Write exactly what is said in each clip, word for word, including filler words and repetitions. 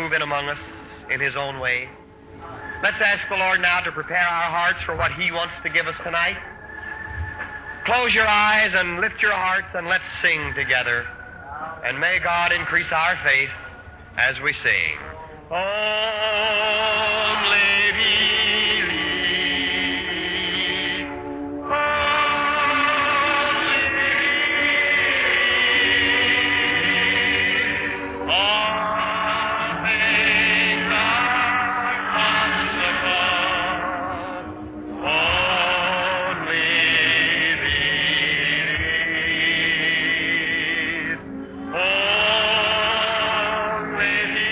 in among us in His own way. Let's ask the Lord now to prepare our hearts for what He wants to give us tonight. Close your eyes and lift your hearts and let's sing together. And may God increase our faith as we sing. Only believe. Only believe. All things are possible. Only believe. Only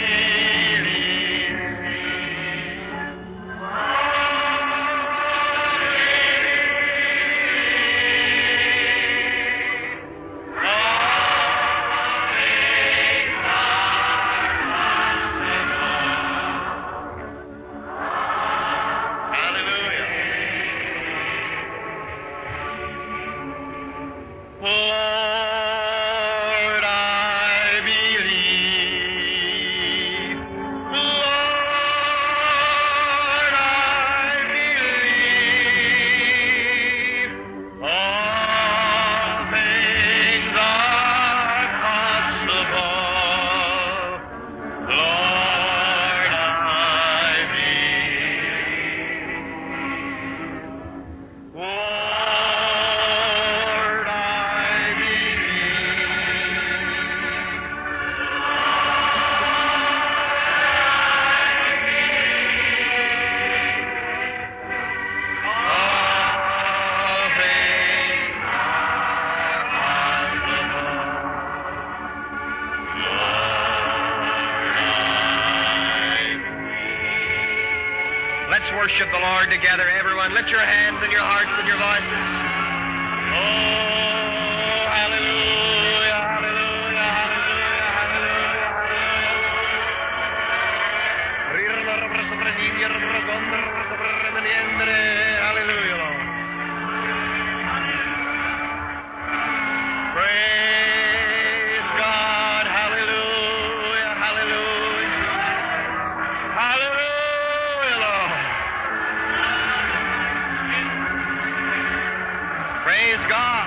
Lord, I believe. Lord, I believe. All things are possible. Lord, I believe. Lord, I Let's worship the Lord together, everyone. Lift your hands and your hearts and your voices. Oh, hallelujah, hallelujah, hallelujah, hallelujah, hallelujah, Lord. Praise God, hallelujah, hallelujah, hallelujah, Lord. Praise God.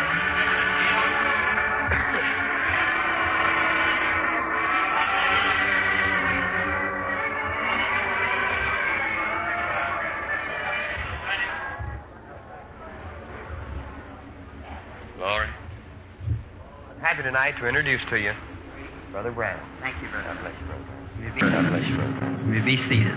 Glory. I'm happy tonight to introduce to you Brother Branham. Thank you, brother. God bless you, Brother. You be, God bless you, Brother. you be seated.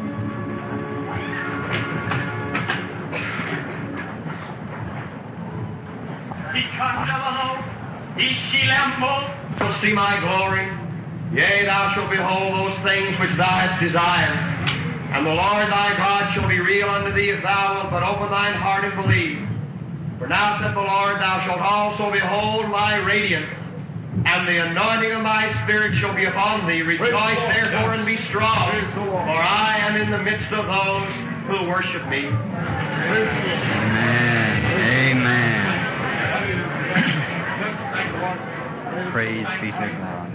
Shall see my glory. Yea, thou shalt behold those things which thou hast desired. And the Lord thy God shall be real unto thee if thou wilt but open thine heart and believe. For now saith the Lord, thou shalt also behold my radiance, and the anointing of my Spirit shall be upon thee. Rejoice therefore and be strong, for I am in the midst of those who worship me. Amen. Amen. Praise be to God.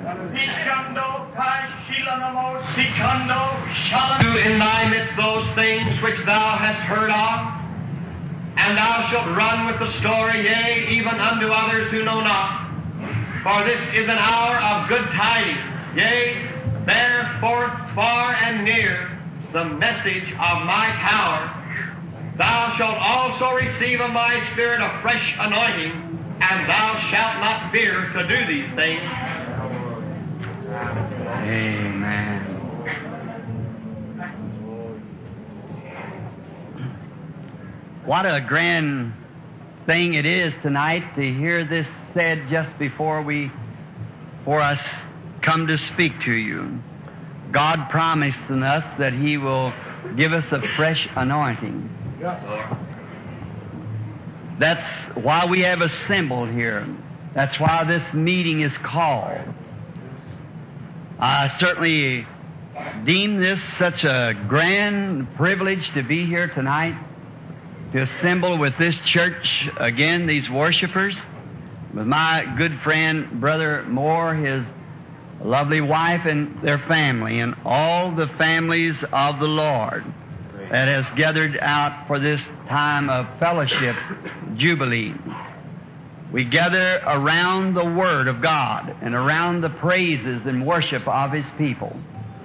Do in thy midst those things which thou hast heard of, and thou shalt run with the story, yea, even unto others who know not. For this is an hour of good tidings, yea, bear forth far and near the message of my power. Thou shalt also receive of my Spirit a fresh anointing, and thou shalt not fear to do these things. Amen. What a grand thing it is tonight to hear this said just before we, for us come to speak to you. God promised in us that He will give us a fresh anointing. That's why we have assembled here. That's why this meeting is called. I certainly deem this such a grand privilege to be here tonight, to assemble with this church again, these worshipers, with my good friend Brother Moore, his a lovely wife and their family, and all the families of the Lord that has gathered out for this time of fellowship, Jubilee. We gather around the Word of God and around the praises and worship of His people.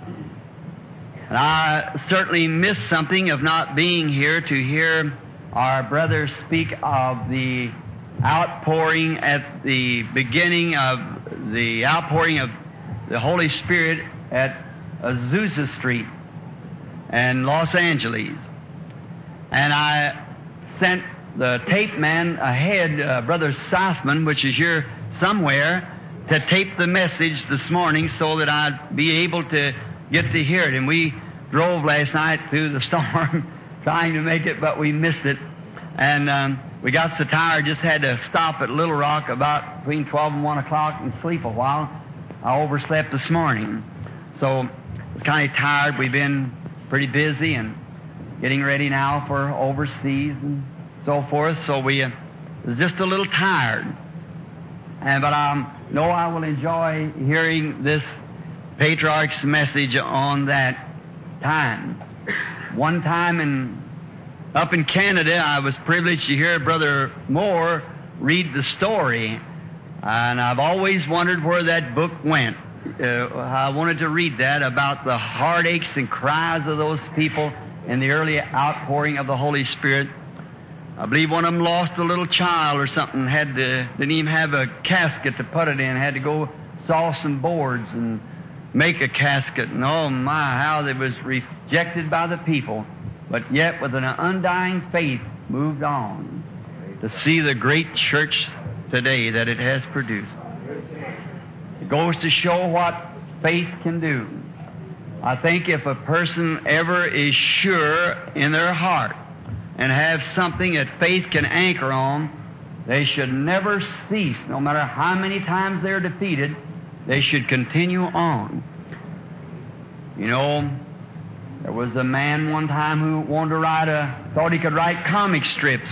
And I certainly missed something of not being here to hear our brother speak of the outpouring at the beginning of the outpouring of the Holy Spirit at Azusa Street in Los Angeles. And I sent the tape man ahead, uh, Brother Southman, which is here somewhere, to tape the message this morning so that I'd be able to get to hear it. And we drove last night through the storm trying to make it, but we missed it. And um, we got so tired, just had to stop at Little Rock about between twelve and one o'clock and sleep a while. I overslept this morning. So I was kind of tired. We've been pretty busy and getting ready now for overseas and so forth. So we uh, was just a little tired. And but I know I will enjoy hearing this patriarch's message on that time. One time in up in Canada, I was privileged to hear Brother Moore read the story, and I've always wondered where that book went. Uh, I wanted to read that about the heartaches and cries of those people in the early outpouring of the Holy Spirit. I believe one of them lost a little child or something, had to, didn't even have a casket to put it in, had to go saw some boards and make a casket. And oh my, how they was rejected by the people, but yet with an undying faith moved on to see the great church today that it has produced. It goes to show what faith can do. I think if a person ever is sure in their heart and have something that faith can anchor on, they should never cease. No matter how many times they're defeated, they should continue on. You know, there was a man one time who wanted to write a, thought he could write comic strips.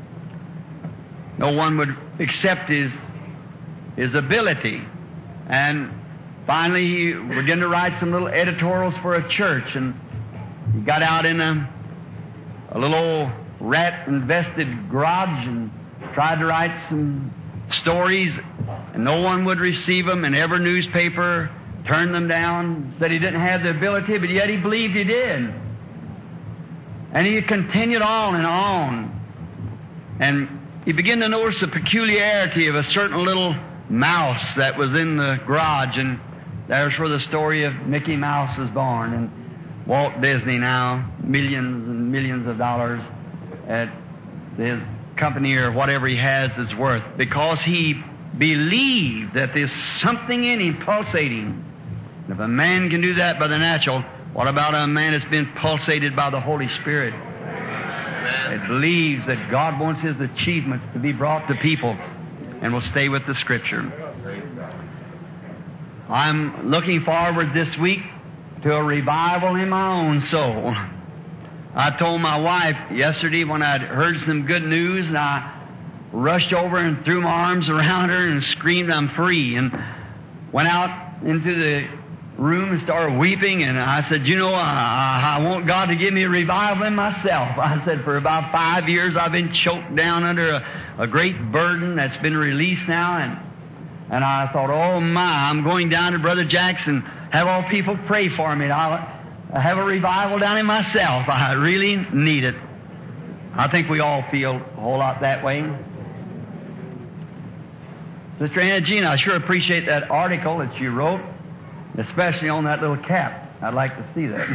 No one would accept his, his ability. And finally he began to write some little editorials for a church, and he got out in a, a little old rat-infested garage and tried to write some stories, and no one would receive them, and every newspaper turned them down, said he didn't have the ability, but yet he believed he did. And he continued on and on. And he began to notice the peculiarity of a certain little mouse that was in the garage, and there's where the story of Mickey Mouse was born. And Walt Disney now, millions and millions of dollars at his company or whatever he has is worth, because he believed that there's something in him pulsating. And if a man can do that by the natural, what about a man that's been pulsated by the Holy Spirit? It believes that God wants his achievements to be brought to people, and will stay with the Scripture. I'm looking forward this week to a revival in my own soul. I told my wife yesterday when I'd heard some good news, and I rushed over and threw my arms around her and screamed, "I'm free," and went out into the room and started weeping. And I said, you know, I, I want God to give me a revival in myself. I said, for about five years I've been choked down under a, a great burden that's been released now. And and I thought, oh my, I'm going down to Brother Jackson, have all people pray for me. I'll have a revival down in myself. I really need it. I think we all feel a whole lot that way. Sister Anna Gina, I sure appreciate that article that you wrote, especially on that little cap. I'd like to see that.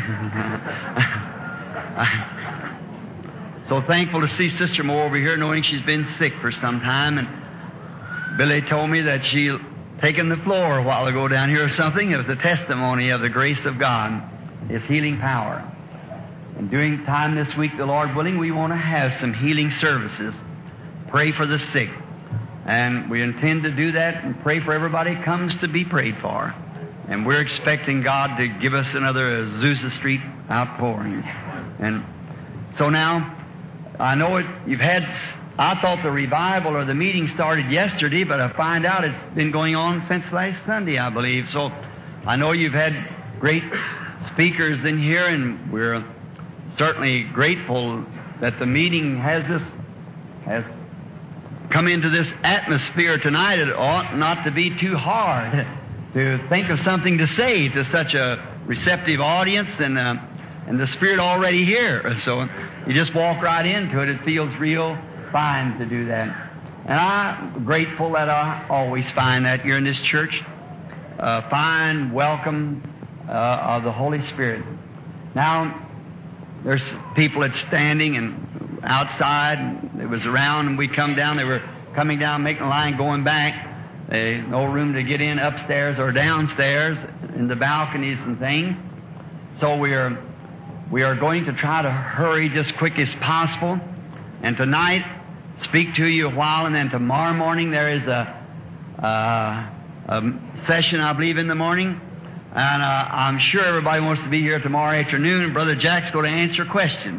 So thankful to see Sister Moore over here, knowing she's been sick for some time. And Billy told me that she taken the floor a while ago down here or something. It was a testimony of the grace of God, His healing power. And during time this week, the Lord willing, we want to have some healing services. Pray for the sick. And we intend to do that and pray for everybody who comes to be prayed for. And we're expecting God to give us another Azusa Street outpouring. And so now, I know it, you've had, I thought the revival or the meeting started yesterday, but I find out it's been going on since last Sunday, I believe. So I know you've had great speakers in here, and we're certainly grateful that the meeting has this, has come into this atmosphere tonight. It ought not to be too hard to think of something to say to such a receptive audience, and uh, and the Spirit already here. So you just walk right into it. It feels real fine to do that. And I'm grateful that I always find that here in this church. A fine welcome uh, of the Holy Spirit. Now, there's people that's standing and outside. It was around, and we come down. They were coming down, making a line, going back. They no room to get in upstairs or downstairs in the balconies and things. So we are we are going to try to hurry just quick as possible. And tonight, speak to you a while, and then tomorrow morning there is a, uh, a session, I believe, in the morning. And uh, I'm sure everybody wants to be here tomorrow afternoon, and Brother Jack's going to answer questions.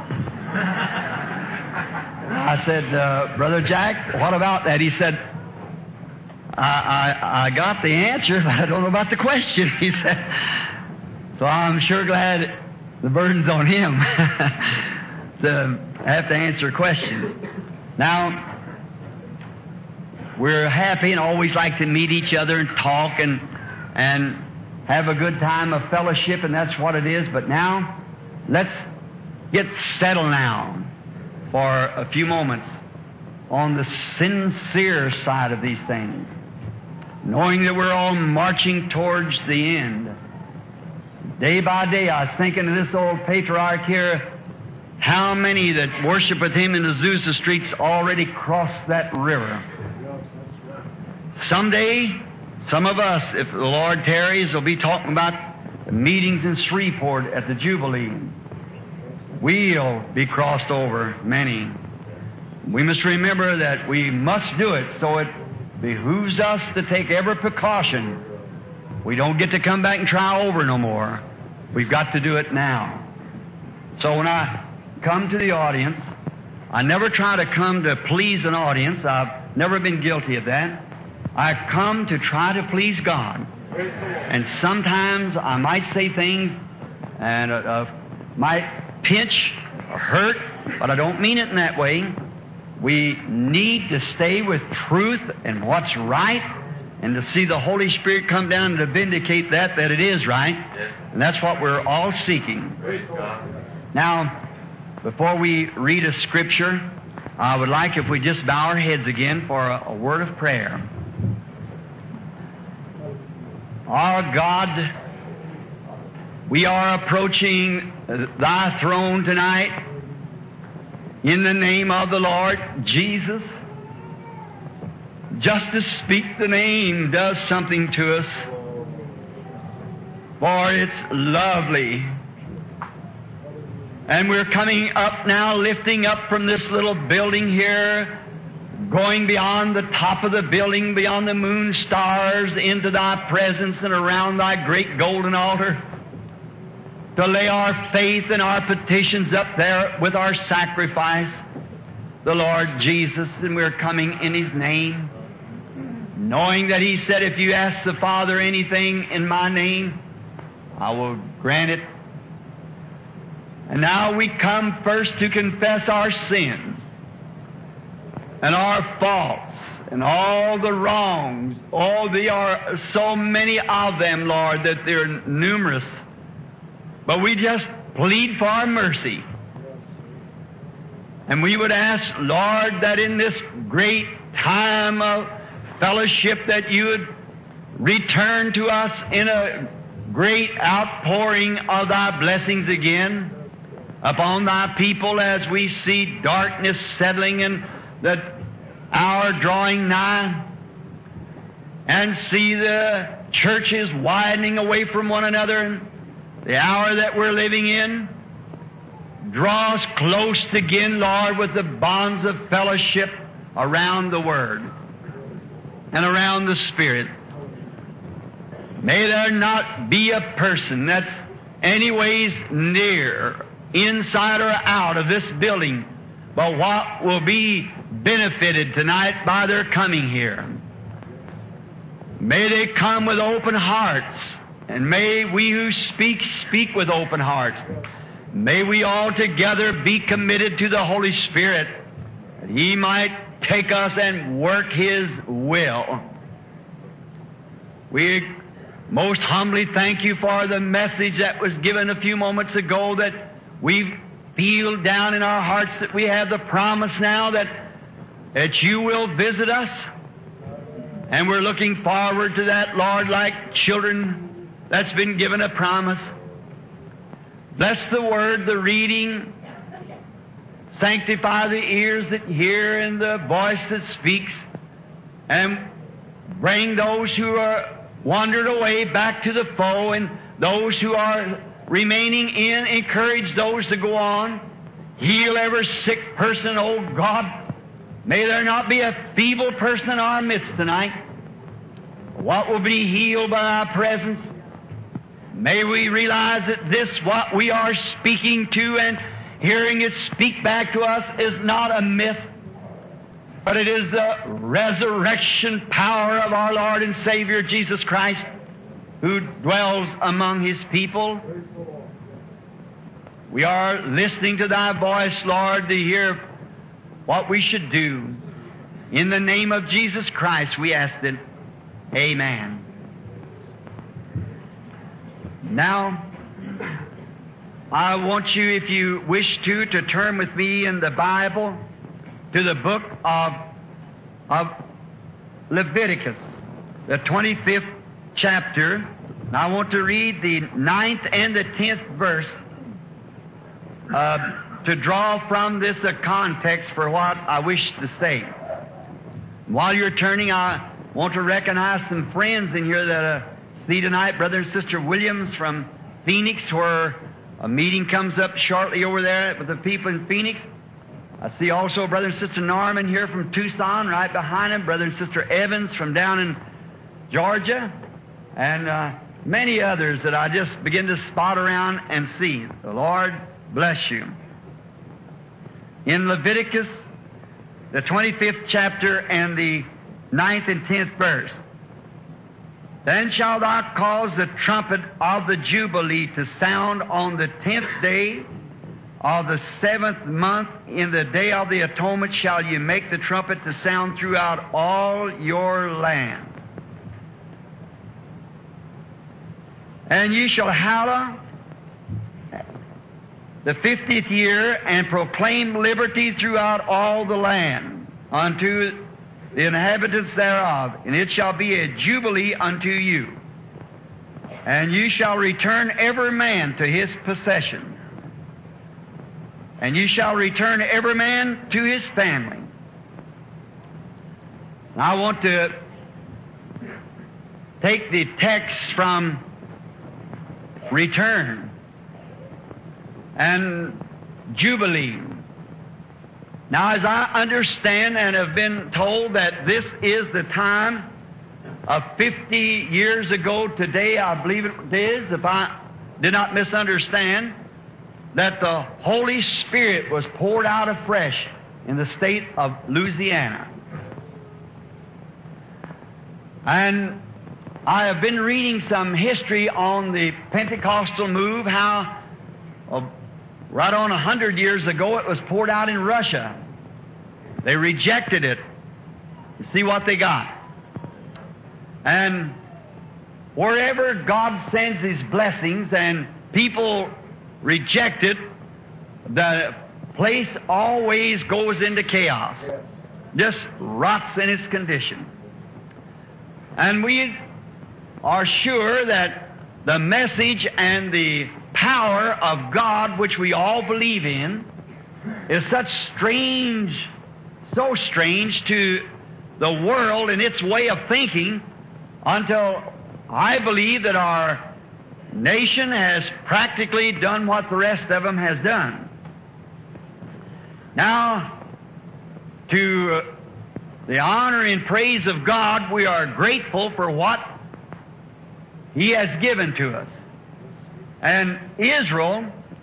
I said, uh, Brother Jack, what about that? He said, I, I, I got the answer, but I don't know about the question, he said. So I'm sure glad the burden's on him to have to answer questions. Now, we're happy and always like to meet each other and talk and and have a good time of fellowship, and that's what it is. But now, let's get settled now for a few moments on the sincere side of these things, knowing that we're all marching towards the end. Day by day, I was thinking of this old patriarch here, how many that worship with him in the Azusa streets already crossed that river. Someday, some of us, if the Lord tarries, will be talking about the meetings in Shreveport at the Jubilee. We'll be crossed over, many. We must remember that we must do it, so it behooves us to take every precaution. We don't get to come back and try over no more. We've got to do it now. So when I come to the audience, I never try to come to please an audience. I've never been guilty of that. I come to try to please God. And sometimes I might say things and uh, uh, might pinch or hurt, but I don't mean it in that way. We need to stay with truth and what's right, and to see the Holy Spirit come down to vindicate that, that it is right. And that's what we're all seeking. Now, before we read a scripture, I would like if we just bow our heads again for a, a word of prayer. Our God, we are approaching Thy throne tonight in the name of the Lord Jesus. Just to speak the name does something to us, for it's lovely. And we're coming up now, lifting up from this little building here, going beyond the top of the building, beyond the moon stars, into Thy presence and around Thy great golden altar, to lay our faith and our petitions up there with our sacrifice, the Lord Jesus, and we're coming in His name, knowing that He said, if you ask the Father anything in My name, I will grant it. And now we come first to confess our sins and our faults and all the wrongs. All there are so many of them, Lord, that they're numerous. But we just plead for our mercy. And we would ask, Lord, that in this great time of fellowship that You would return to us in a great outpouring of Thy blessings again upon Thy people, as we see darkness settling and the hour drawing nigh, and see the churches widening away from one another, and the hour that we're living in. Draw us close again, Lord, with the bonds of fellowship around the Word and around the Spirit. May there not be a person that's anyways near, inside or out of this building, but what will be benefited tonight by their coming here. May they come with open hearts And may we who speak, speak with open hearts. May we all together be committed to the Holy Spirit, that He might take us and work His will. We most humbly thank You for the message that was given a few moments ago, that we feel down in our hearts that we have the promise now that, that You will visit us. And we're looking forward to that, Lord, like children that's been given a promise. Bless the Word, the reading. Sanctify the ears that hear and the voice that speaks. And bring those who are wandered away back to the fold, and those who are remaining in, encourage those to go on. Heal every sick person, oh God. May there not be a feeble person in our midst tonight. What will be healed by our presence? May we realize that this, what we are speaking to and hearing it speak back to us, is not a myth, but it is the resurrection power of our Lord and Savior Jesus Christ, who dwells among His people. We are listening to Thy voice, Lord, to hear what we should do. In the name of Jesus Christ we ask it. Amen. Now, I want you, if you wish to, to turn with me in the Bible to the book of, of Leviticus, the twenty-fifth chapter. I want to read the ninth and the tenth verse uh, to draw from this a context for what I wish to say. While you're turning, I want to recognize some friends in here that uh, see tonight. Brother and Sister Williams from Phoenix, where a meeting comes up shortly over there with the people in Phoenix. I see also Brother and Sister Norman here from Tucson, right behind him. Brother and Sister Evans from down in Georgia. And uh, many others that I just begin to spot around and see. The Lord bless you. In Leviticus, the twenty-fifth chapter and the ninth and tenth verse. Then shalt thou cause the trumpet of the Jubilee to sound on the tenth day of the seventh month. In the day of the atonement shall you make the trumpet to sound throughout all your land. And ye shall hallow the fiftieth year, and proclaim liberty throughout all the land unto the inhabitants thereof, and it shall be a jubilee unto you. And you shall return every man to his possession, and you shall return every man to his family. Now I want to take the text from return and jubilee. Now, as I understand and have been told that this is the time of fifty years ago today, I believe it is, if I did not misunderstand, that the Holy Spirit was poured out afresh in the state of Louisiana. And I have been reading some history on the Pentecostal move, how uh, right on a hundred years ago it was poured out in Russia. They rejected it. You see what they got. And wherever God sends His blessings and people reject it, the place always goes into chaos. Just rots in its condition. And we are sure that the message and the power of God, which we all believe in, is such strange, so strange to the world and its way of thinking, until I believe that our nation has practically done what the rest of them has done. Now, to the honor and praise of God, we are grateful for what He has given to us. And Israel,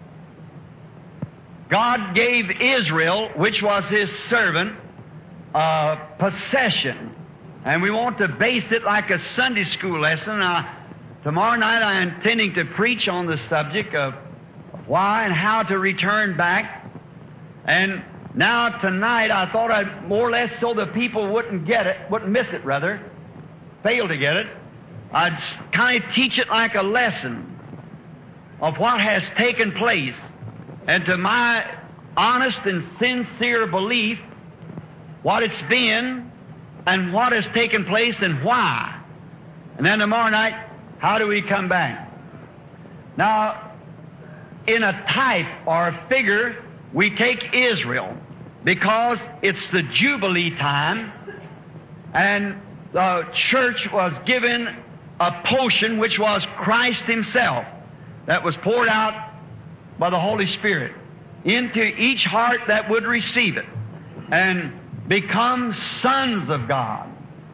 God gave Israel, which was His servant, a possession. And we want to base it like a Sunday school lesson. I tomorrow night I'm intending to preach on the subject of why and how to return back. And now tonight I thought I'd more or less so the people wouldn't get it, wouldn't miss it rather, fail to get it, I'd kind of teach it like a lesson of what has taken place. And to my honest and sincere belief, what it's been and what has taken place and why. And then tomorrow night, how do we come back? Now, in a type or a figure, we take Israel because it's the Jubilee time, and the church was given a potion which was Christ Himself that was poured out by the Holy Spirit into each heart that would receive it and become sons of God.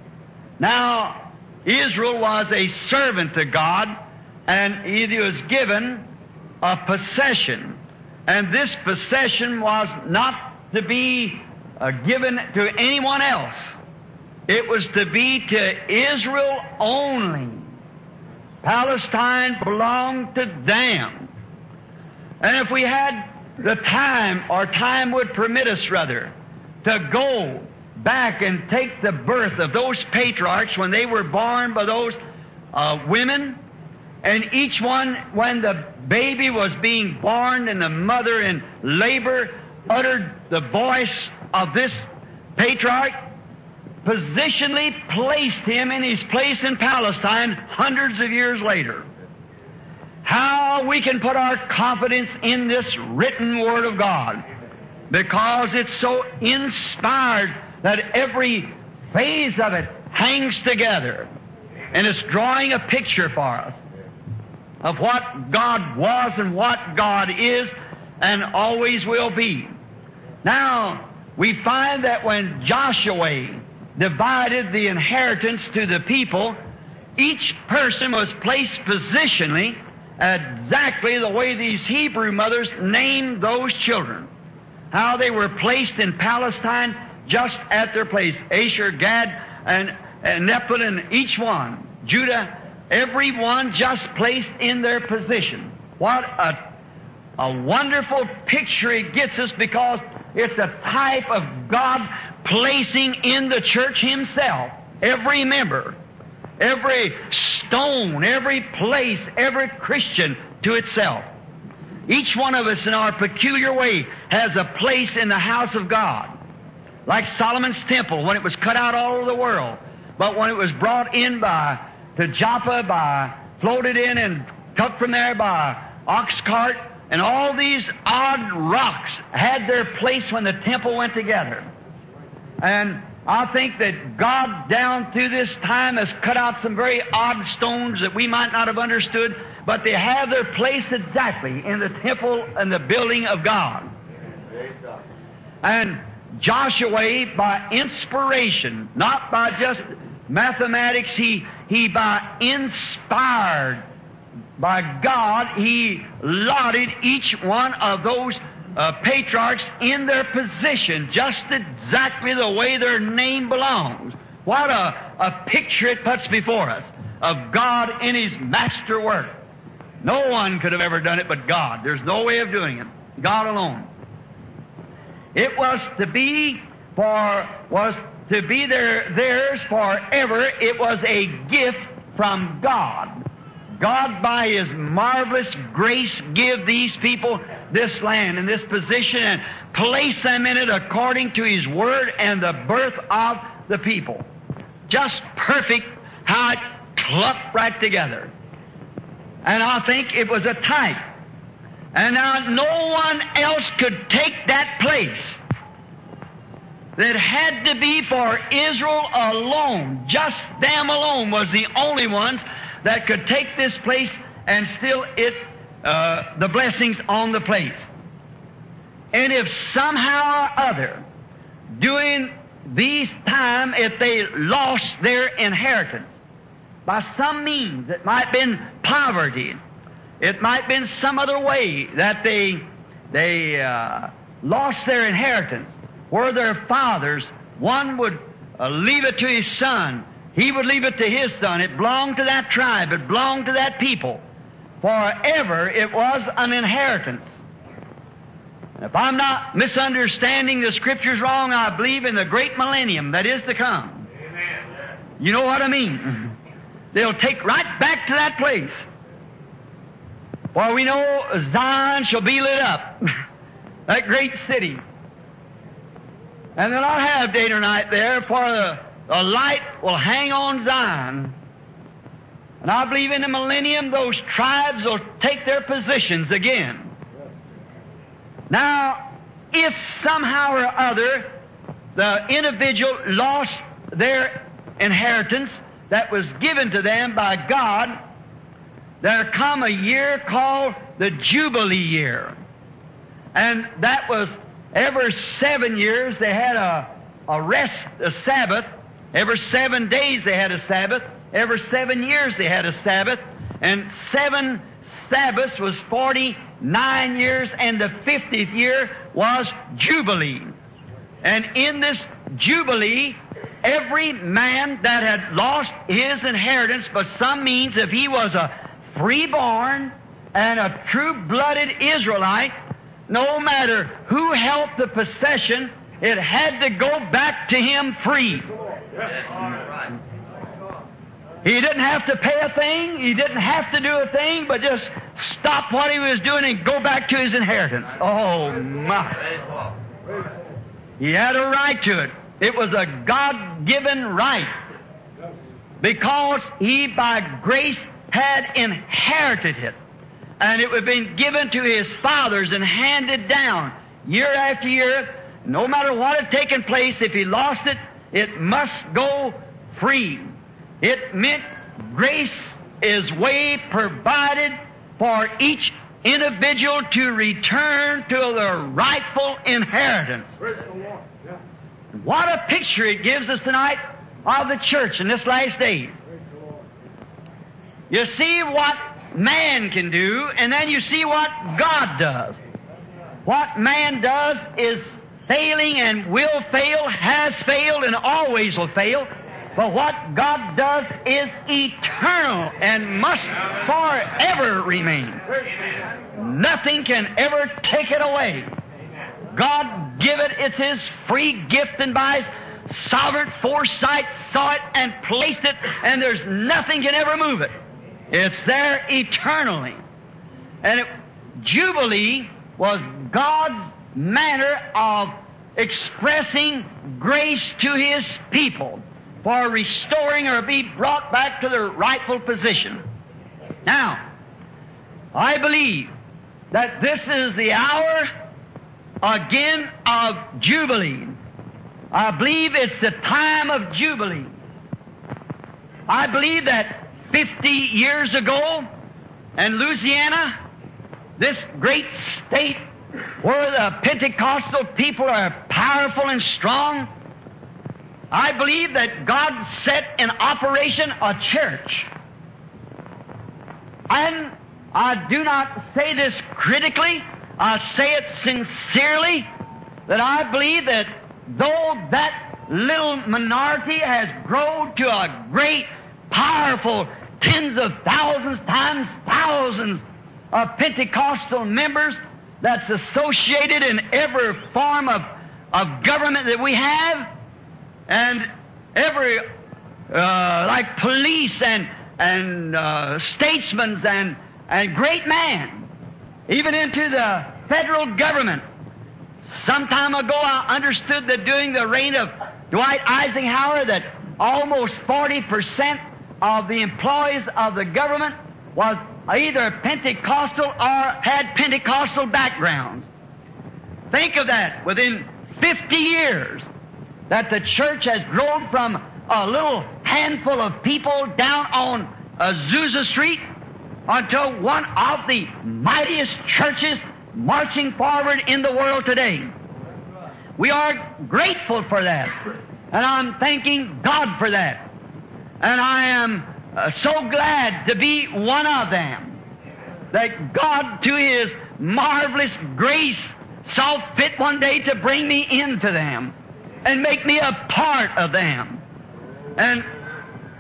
Now, Israel was a servant to God, and he was given a possession. And this possession was not to be uh, given to anyone else. It was to be to Israel only. Palestine belonged to them. And if we had the time, or time would permit us rather, to go back and take the birth of those patriarchs when they were born by those uh, women, and each one, when the baby was being born and the mother in labor uttered the voice of this patriarch, positionally placed him in his place in Palestine hundreds of years later. How we can put our confidence in this written Word of God, because it's so inspired that every phase of it hangs together, and it's drawing a picture for us of what God was and what God is and always will be. Now, we find that when Joshua divided the inheritance to the people, each person was placed positionally exactly the way these Hebrew mothers named those children. How they were placed in Palestine just at their place. Asher, Gad, and, and Nephilim, and each one. Judah, every one just placed in their position. What a, a wonderful picture it gets us, because it's a type of God placing in the church Himself every member, every stone, every place, every Christian to itself. Each one of us in our peculiar way has a place in the house of God. Like Solomon's temple, when it was cut out all over the world, but when it was brought in by to Joppa, by floated in and took from there by ox cart, and all these odd rocks had their place when the temple went together. And I think that God down through this time has cut out some very odd stones that we might not have understood, but they have their place exactly in the temple and the building of God. And Joshua, by inspiration, not by just mathematics, he, he by inspired by God, he lauded each one of those uh, patriarchs in their position, just exactly the way their name belongs. What a, a picture it puts before us of God in His master work. No one could have ever done it but God. There's no way of doing it. God alone. It was to be for, was to be their, theirs forever. It was a gift from God. God, by His marvelous grace, give these people this land and this position and place them in it according to His Word and the birth of the people. Just perfect how it clumped right together. And I think it was a type. And now no one else could take that place. That had to be for Israel alone. Just them alone was the only ones that could take this place and still it, uh, the blessings on the place. And if somehow or other, during these time, if they lost their inheritance, by some means, it might have been poverty, it might have been some other way that they, they uh, lost their inheritance, where their fathers, one would uh, leave it to his son, he would leave it to his son. It belonged to that tribe. It belonged to that people. Forever it was an inheritance. If I'm not misunderstanding the Scriptures wrong, I believe in the great millennium that is to come. Amen. You know what I mean? They'll take right back to that place. For we know Zion shall be lit up, that great city. And they'll not have day or night there, for the, the light will hang on Zion. And I believe in the millennium those tribes will take their positions again. Now, if somehow or other the individual lost their inheritance that was given to them by God, there come a year called the Jubilee year. And that was every seven years they had a, a rest, a Sabbath. Every seven days they had a Sabbath. Every seven years they had a Sabbath. And seven Sabbaths was forty-nine years, and the fiftieth year was Jubilee. And in this Jubilee, every man that had lost his inheritance by some means, if he was a freeborn and a true-blooded Israelite, no matter who held the possession, it had to go back to him free. He didn't have to pay a thing. He didn't have to do a thing, but just stop what he was doing and go back to his inheritance. Oh, my. He had a right to it. It was a God-given right. Because he, by grace, had inherited it. And it had been given to his fathers and handed down year after year. No matter what had taken place, if he lost it, it must go free. It meant grace is way provided for each individual to return to their rightful inheritance. What a picture it gives us tonight of the church in this last day. You see what man can do, and then you see what God does. What man does is failing and will fail, has failed, and always will fail. But what God does is eternal and must forever remain. Nothing can ever take it away. God give it, it's His free gift, and by His sovereign foresight saw it and placed it, and there's nothing can ever move it. It's there eternally. And it, Jubilee was God's manner of expressing grace to His people for restoring or be brought back to their rightful position. Now, I believe that this is the hour again of Jubilee. I believe it's the time of Jubilee. I believe that fifty years ago in Louisiana, this great state where the Pentecostal people are powerful and strong, I believe that God set in operation a church. And I do not say this critically, I say it sincerely, that I believe that though that little minority has grown to a great, powerful, tens of thousands times thousands of Pentecostal members that's associated in every form of, of government that we have, and every, uh, like police and, and uh, statesmen and, and great man, even into the federal government. Some time ago I understood that during the reign of Dwight Eisenhower that almost forty percent of the employees of the government was either Pentecostal or had Pentecostal backgrounds. Think of that, within fifty years, that the church has grown from a little handful of people down on Azusa Street until one of the mightiest churches marching forward in the world today. We are grateful for that, and I'm thanking God for that. And I am uh, so glad to be one of them, that God, to His marvelous grace, saw fit one day to bring me into them and make me a part of them. And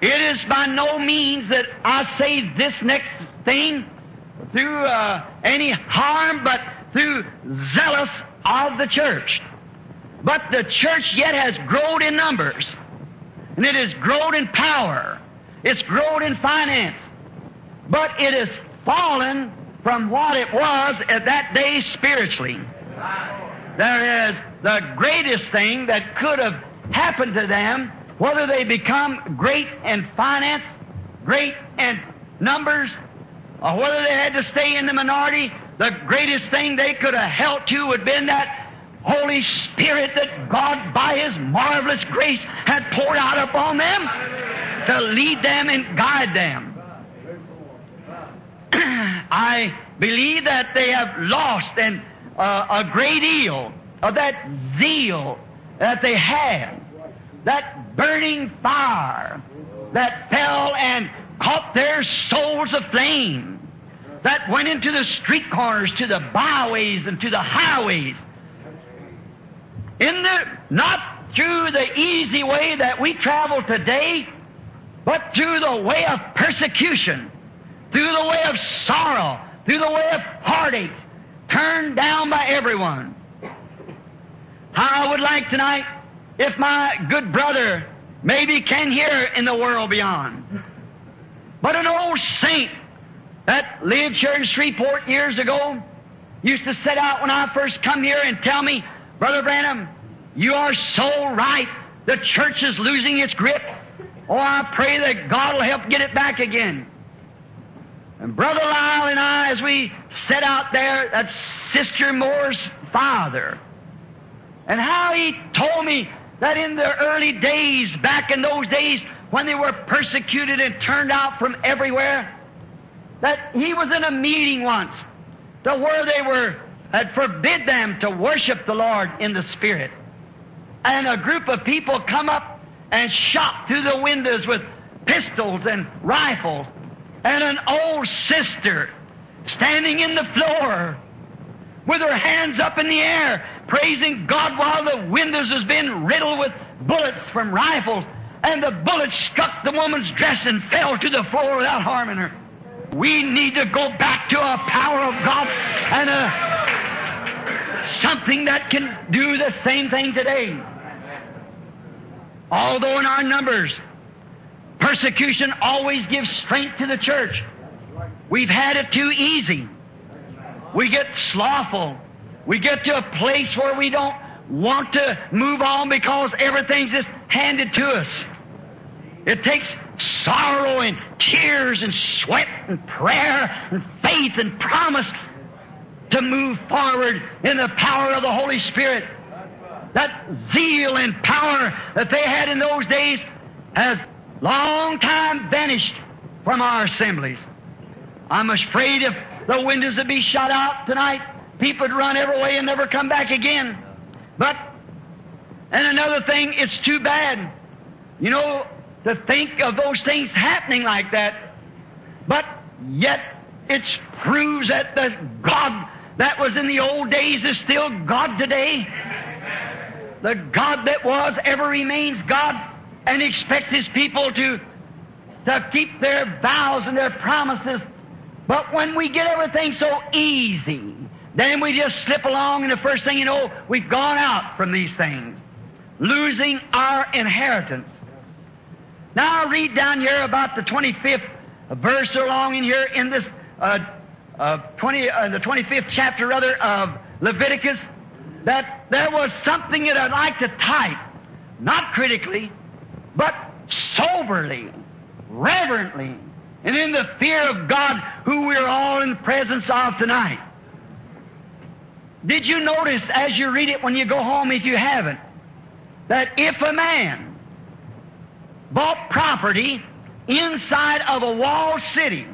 It is by no means that I say this next thing through uh, any harm, but through zealous of the church. But the church yet has grown in numbers, and it has grown in power. It's grown in finance, but it has fallen from what it was at that day spiritually. There is the greatest thing that could have happened to them, whether they become great in finance, great in numbers, or whether they had to stay in the minority, the greatest thing they could have held to would have been that Holy Spirit that God, by His marvelous grace, had poured out upon them to lead them and guide them. I believe that they have lost and uh, a great deal of that zeal that they had, that burning fire that fell and caught their souls aflame, that went into the street corners, to the byways and to the highways, in the, not through the easy way that we travel today, but through the way of persecution, through the way of sorrow, through the way of heartache, turned down by everyone. How I would like tonight, if my good brother maybe can hear in the world beyond, but an old saint that lived here in Shreveport years ago used to set out when I first come here and tell me, Brother Branham, you are so right. The church is losing its grip. Oh, I pray that God will help get it back again. And Brother Lyle and I, as we set out there, that's Sister Moore's father, and how he told me that in the early days, back in those days when they were persecuted and turned out from everywhere, that he was in a meeting once to where they were had forbid them to worship the Lord in the Spirit. And a group of people come up and shot through the windows with pistols and rifles. And an old sister standing in the floor with her hands up in the air, praising God while the windows was being riddled with bullets from rifles. And the bullets struck the woman's dress and fell to the floor without harming her. We need to go back to a power of God and a something that can do the same thing today. Although in our numbers, persecution always gives strength to the church. We've had it too easy. We get slothful. We get to a place where we don't want to move on because everything's just handed to us. It takes sorrow and tears and sweat and prayer and faith and promise to move forward in the power of the Holy Spirit. That zeal and power that they had in those days has long time vanished from our assemblies. I'm afraid if the windows would be shot out tonight, people would run every way and never come back again. But, and another thing, it's too bad, you know, to think of those things happening like that. But yet it proves that the God that was in the old days is still God today. The God that was ever remains God, and expects His people to, to keep their vows and their promises. But when we get everything so easy, then we just slip along, and the first thing you know, we've gone out from these things, losing our inheritance. Now I'll read down here about the twenty-fifth verse along in here in this uh, uh, twenty, uh, the twenty-fifth chapter rather of Leviticus, that there was something that I'd like to type, not critically, but soberly, reverently, and in the fear of God, who we're all in the presence of tonight. Did you notice as you read it when you go home, if you haven't, that if a man bought property inside of a walled city,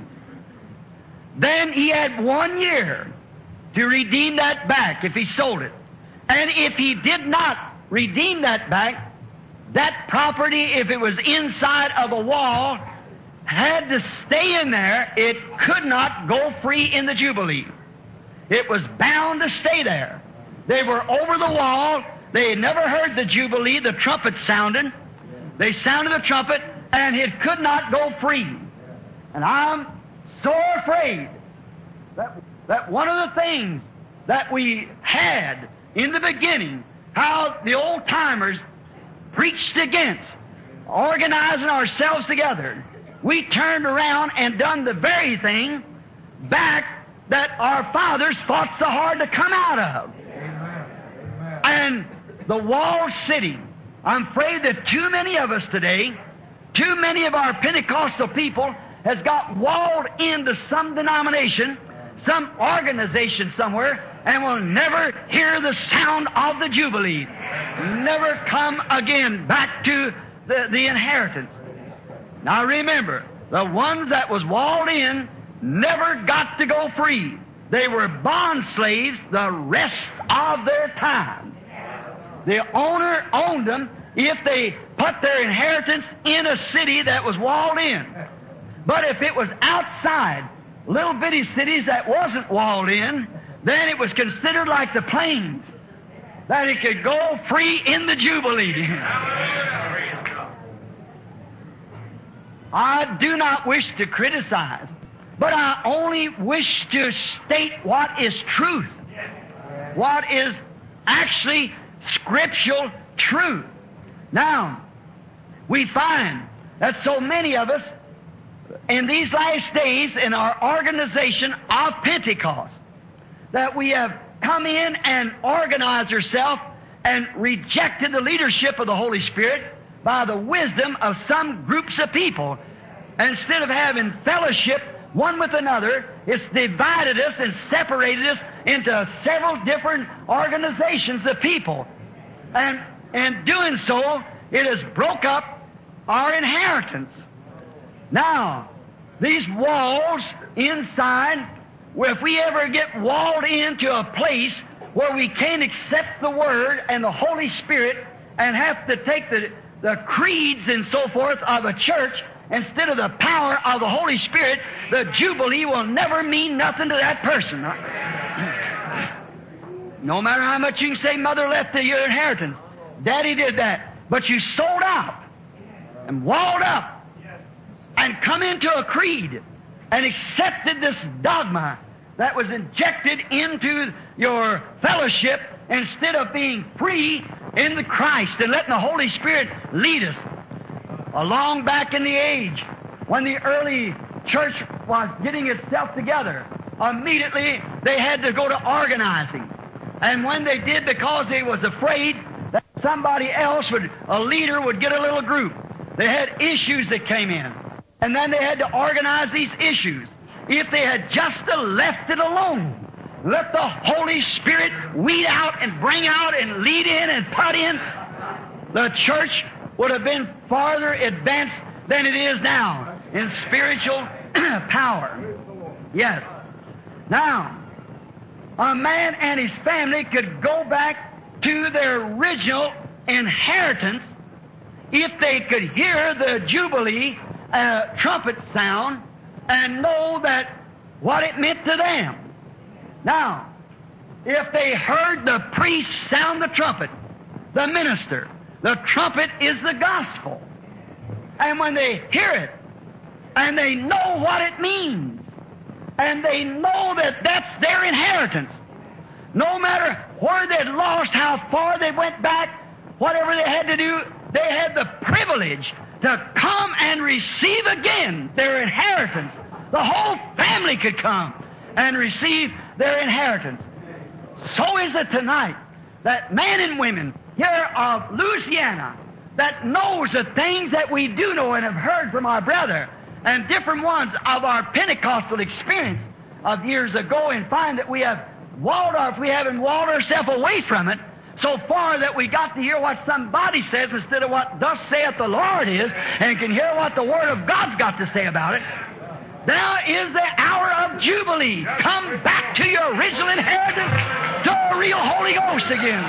then he had one year to redeem that back if he sold it. And if he did not redeem that back, that property, if it was inside of a wall, had to stay in there. It could not go free in the Jubilee. It was bound to stay there. They were over the wall. They had never heard the Jubilee, the trumpet sounding. They sounded the trumpet, and it could not go free. And I'm so afraid that, that one of the things that we had in the beginning, how the old-timers preached against organizing ourselves together, we turned around and done the very thing back that our fathers fought so hard to come out of. Amen. And the walled city, I'm afraid that too many of us today, too many of our Pentecostal people has got walled into some denomination, some organization somewhere, and will never hear the sound of the Jubilee. Never come again back to the, the inheritance. Now remember, the ones that was walled in never got to go free. They were bond slaves the rest of their time. The owner owned them if they put their inheritance in a city that was walled in. But if it was outside, little bitty cities that wasn't walled in, then it was considered like the plains, that it could go free in the Jubilee. I do not wish to criticize, but I only wish to state what is truth, what is actually scriptural truth. Now, we find that so many of us in these last days in our organization of Pentecost, that we have come in and organized ourselves and rejected the leadership of the Holy Spirit by the wisdom of some groups of people. Instead of having fellowship one with another, it's divided us and separated us into several different organizations of people. And in doing so, it has broke up our inheritance. Now, these walls inside, well, if we ever get walled into a place where we can't accept the Word and the Holy Spirit and have to take the, the creeds and so forth of a church instead of the power of the Holy Spirit, the Jubilee will never mean nothing to that person. No matter how much you can say Mother left to your inheritance, Daddy did that, but you sold out and walled up and come into a creed and accepted this dogma that was injected into your fellowship instead of being free in the Christ and letting the Holy Spirit lead us. Along back in the age when the early church was getting itself together, immediately they had to go to organizing. And when they did, because they was afraid that somebody else would, a leader would get a little group, they had issues that came in. And then they had to organize these issues. If they had just left it alone, let the Holy Spirit weed out and bring out and lead in and put in, the church would have been farther advanced than it is now in spiritual power. Yes. Now, a man and his family could go back to their original inheritance if they could hear the Jubilee uh, trumpet sound and know that what it meant to them. Now, if they heard the priest sound the trumpet, the minister, the trumpet is the gospel. And when they hear it, and they know what it means, and they know that that's their inheritance, no matter where they'd lost, how far they went back, whatever they had to do, they had the privilege to come and receive again their inheritance. The whole family could come and receive their inheritance. So is it tonight that men and women here of Louisiana that knows the things that we do know and have heard from our brother and different ones of our Pentecostal experience of years ago, and find that we have walled off, we haven't walled ourselves away from it so far that we got to hear what somebody says instead of what thus saith the Lord is, and can hear what the Word of God's got to say about it. Now is the hour of Jubilee. Come back to your original inheritance, to a real Holy Ghost again.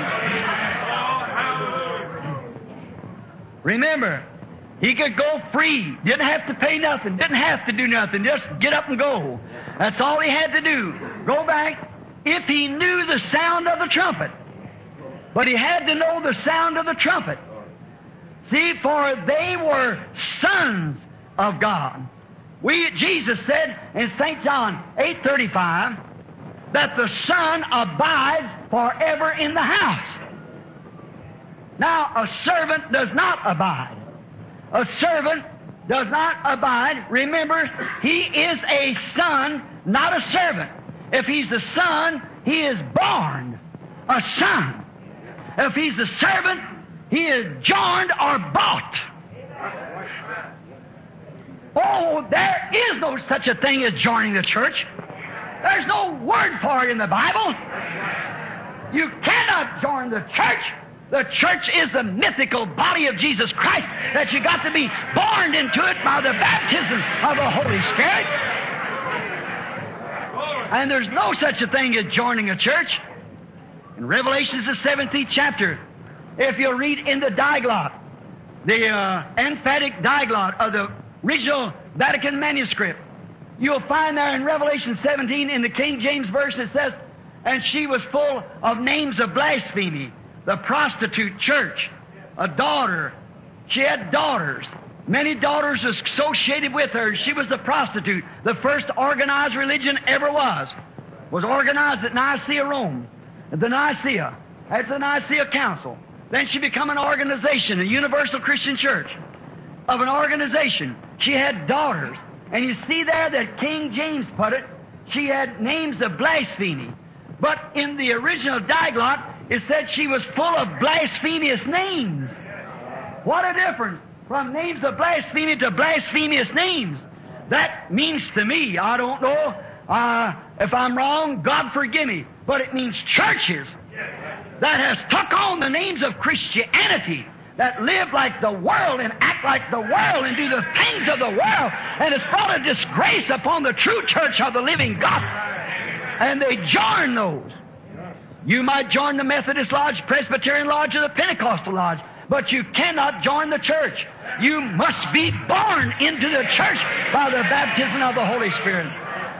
Remember, he could go free, didn't have to pay nothing, didn't have to do nothing, just get up and go. That's all he had to do. Go back if he knew the sound of the trumpet. But he had to know the sound of the trumpet. See, for they were sons of God. We, Jesus said in Saint John eight thirty-five that the Son abides forever in the house. Now, a servant does not abide. A servant does not abide. Remember, he is a son, not a servant. If he's a son, he is born a son. If he's a servant, he is joined or bought. Oh, there is no such a thing as joining the church. There's no word for it in the Bible. You cannot join the church. The church is the mythical body of Jesus Christ that you got to be born into it by the baptism of the Holy Spirit. And there's no such a thing as joining a church. In Revelation, the seventeenth chapter, if you'll read in the diglot, the uh, emphatic diglot of the original Vatican manuscript, you'll find there in Revelation seventeen in the King James Version it says, and she was full of names of blasphemy. The prostitute church, a daughter. She had daughters. Many daughters associated with her. She was the prostitute. The first organized religion ever was. Was organized at Nicaea, Rome. At the Nicaea. At the Nicaea Council. Then she became an organization, a universal Christian church. Of an organization. She had daughters. And you see there that King James put it, she had names of blasphemy. But in the original diglot, it said she was full of blasphemous names. What a difference from names of blasphemy to blasphemous names. That means to me, I don't know uh, if I'm wrong, God forgive me, but it means churches that has took on the names of Christianity, that live like the world and act like the world and do the things of the world, and it's brought a disgrace upon the true church of the living God. And they join those. You might join the Methodist Lodge, Presbyterian Lodge, or the Pentecostal Lodge, but you cannot join the church. You must be born into the church by the baptism of the Holy Spirit.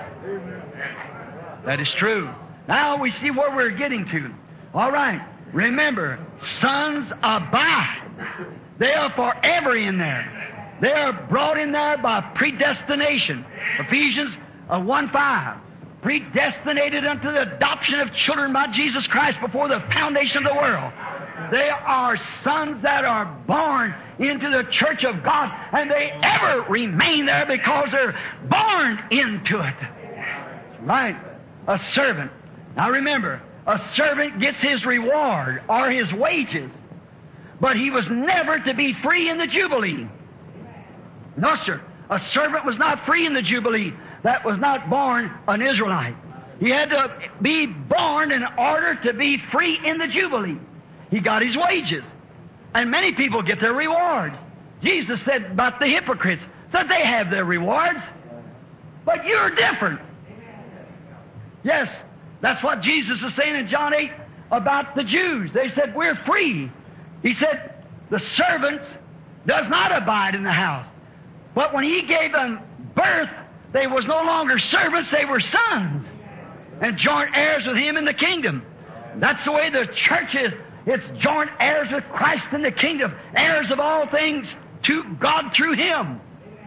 That is true. Now we see where we're getting to. All right. Remember, sons abide. They are forever in there. They are brought in there by predestination. Ephesians one five. Predestinated unto the adoption of children by Jesus Christ before the foundation of the world. They are sons that are born into the church of God, and they ever remain there because they're born into it. Right. A servant. Now remember, a servant gets his reward or his wages, but he was never to be free in the Jubilee. No, sir. A servant was not free in the Jubilee. That was not born an Israelite. He had to be born in order to be free in the Jubilee. He got his wages. And many people get their rewards. Jesus said about the hypocrites that they have their rewards. But you're different. Yes, that's what Jesus is saying in John eight about the Jews. They said, we're free. He said, the servants does not abide in the house. But when He gave them birth, they was no longer servants, they were sons. And joint heirs with Him in the kingdom. That's the way the church is. It's joint heirs with Christ in the kingdom. Heirs of all things to God through Him.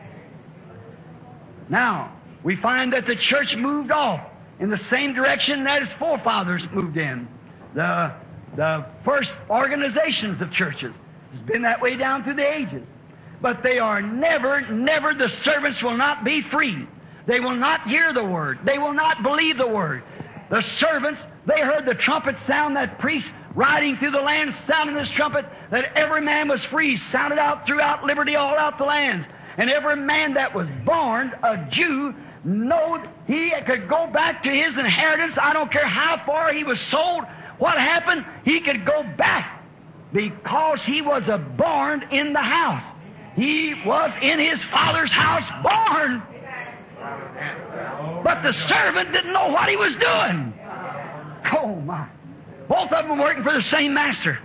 Now, we find that the church moved off in the same direction that its forefathers moved in. The, the first organizations of churches. It's been that way down through the ages. But they are never, never, the servants will not be free. They will not hear the Word. They will not believe the Word. The servants, they heard the trumpet sound, that priest riding through the land sounding this trumpet, that every man was free, sounded out throughout liberty all out the lands. And every man that was born a Jew knowed he could go back to his inheritance. I don't care how far he was sold, what happened, he could go back because he was a born in the house. He was in his father's house born. But the servant didn't know what he was doing. Oh my. Both of them were working for the same master.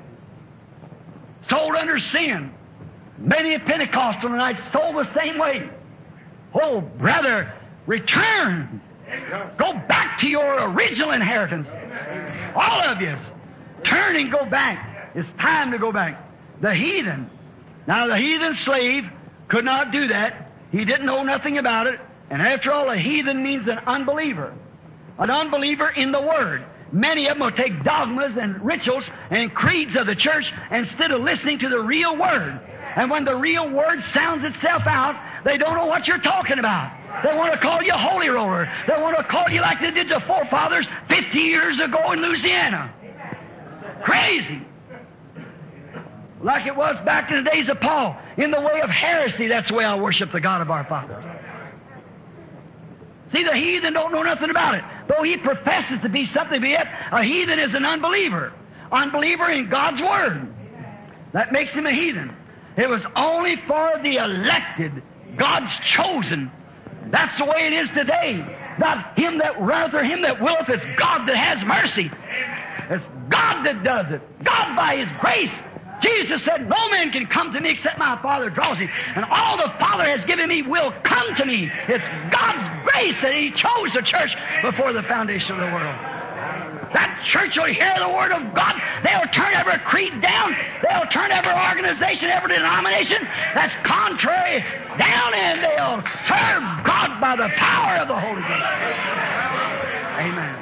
Sold under sin. Many a Pentecostal tonight sold the same way. Oh, brother, return. Go back to your original inheritance. All of you. Turn and go back. It's time to go back. The heathen, Now, the heathen slave could not do that. He didn't know nothing about it. And after all, a heathen means an unbeliever. An unbeliever in the Word. Many of them will take dogmas and rituals and creeds of the church instead of listening to the real Word. And when the real Word sounds itself out, they don't know what you're talking about. They want to call you a holy roller. They want to call you like they did the forefathers fifty years ago in Louisiana. Crazy. Like it was back in the days of Paul. In the way of heresy, that's the way I worship the God of our fathers. See, the heathen don't know nothing about it. Though he professes to be something, but yet a heathen is an unbeliever. Unbeliever in God's Word. That makes him a heathen. It was only for the elected, God's chosen. That's the way it is today. Not him that runneth or him that willeth. It's God that has mercy. It's God that does it. God by His grace. Jesus said, no man can come to me except my Father draws him. And all the Father has given me will come to me. It's God's grace that He chose the church before the foundation of the world. That church will hear the Word of God. They'll turn every creed down. They'll turn every organization, every denomination that's contrary down, and they'll serve God by the power of the Holy Ghost. Amen.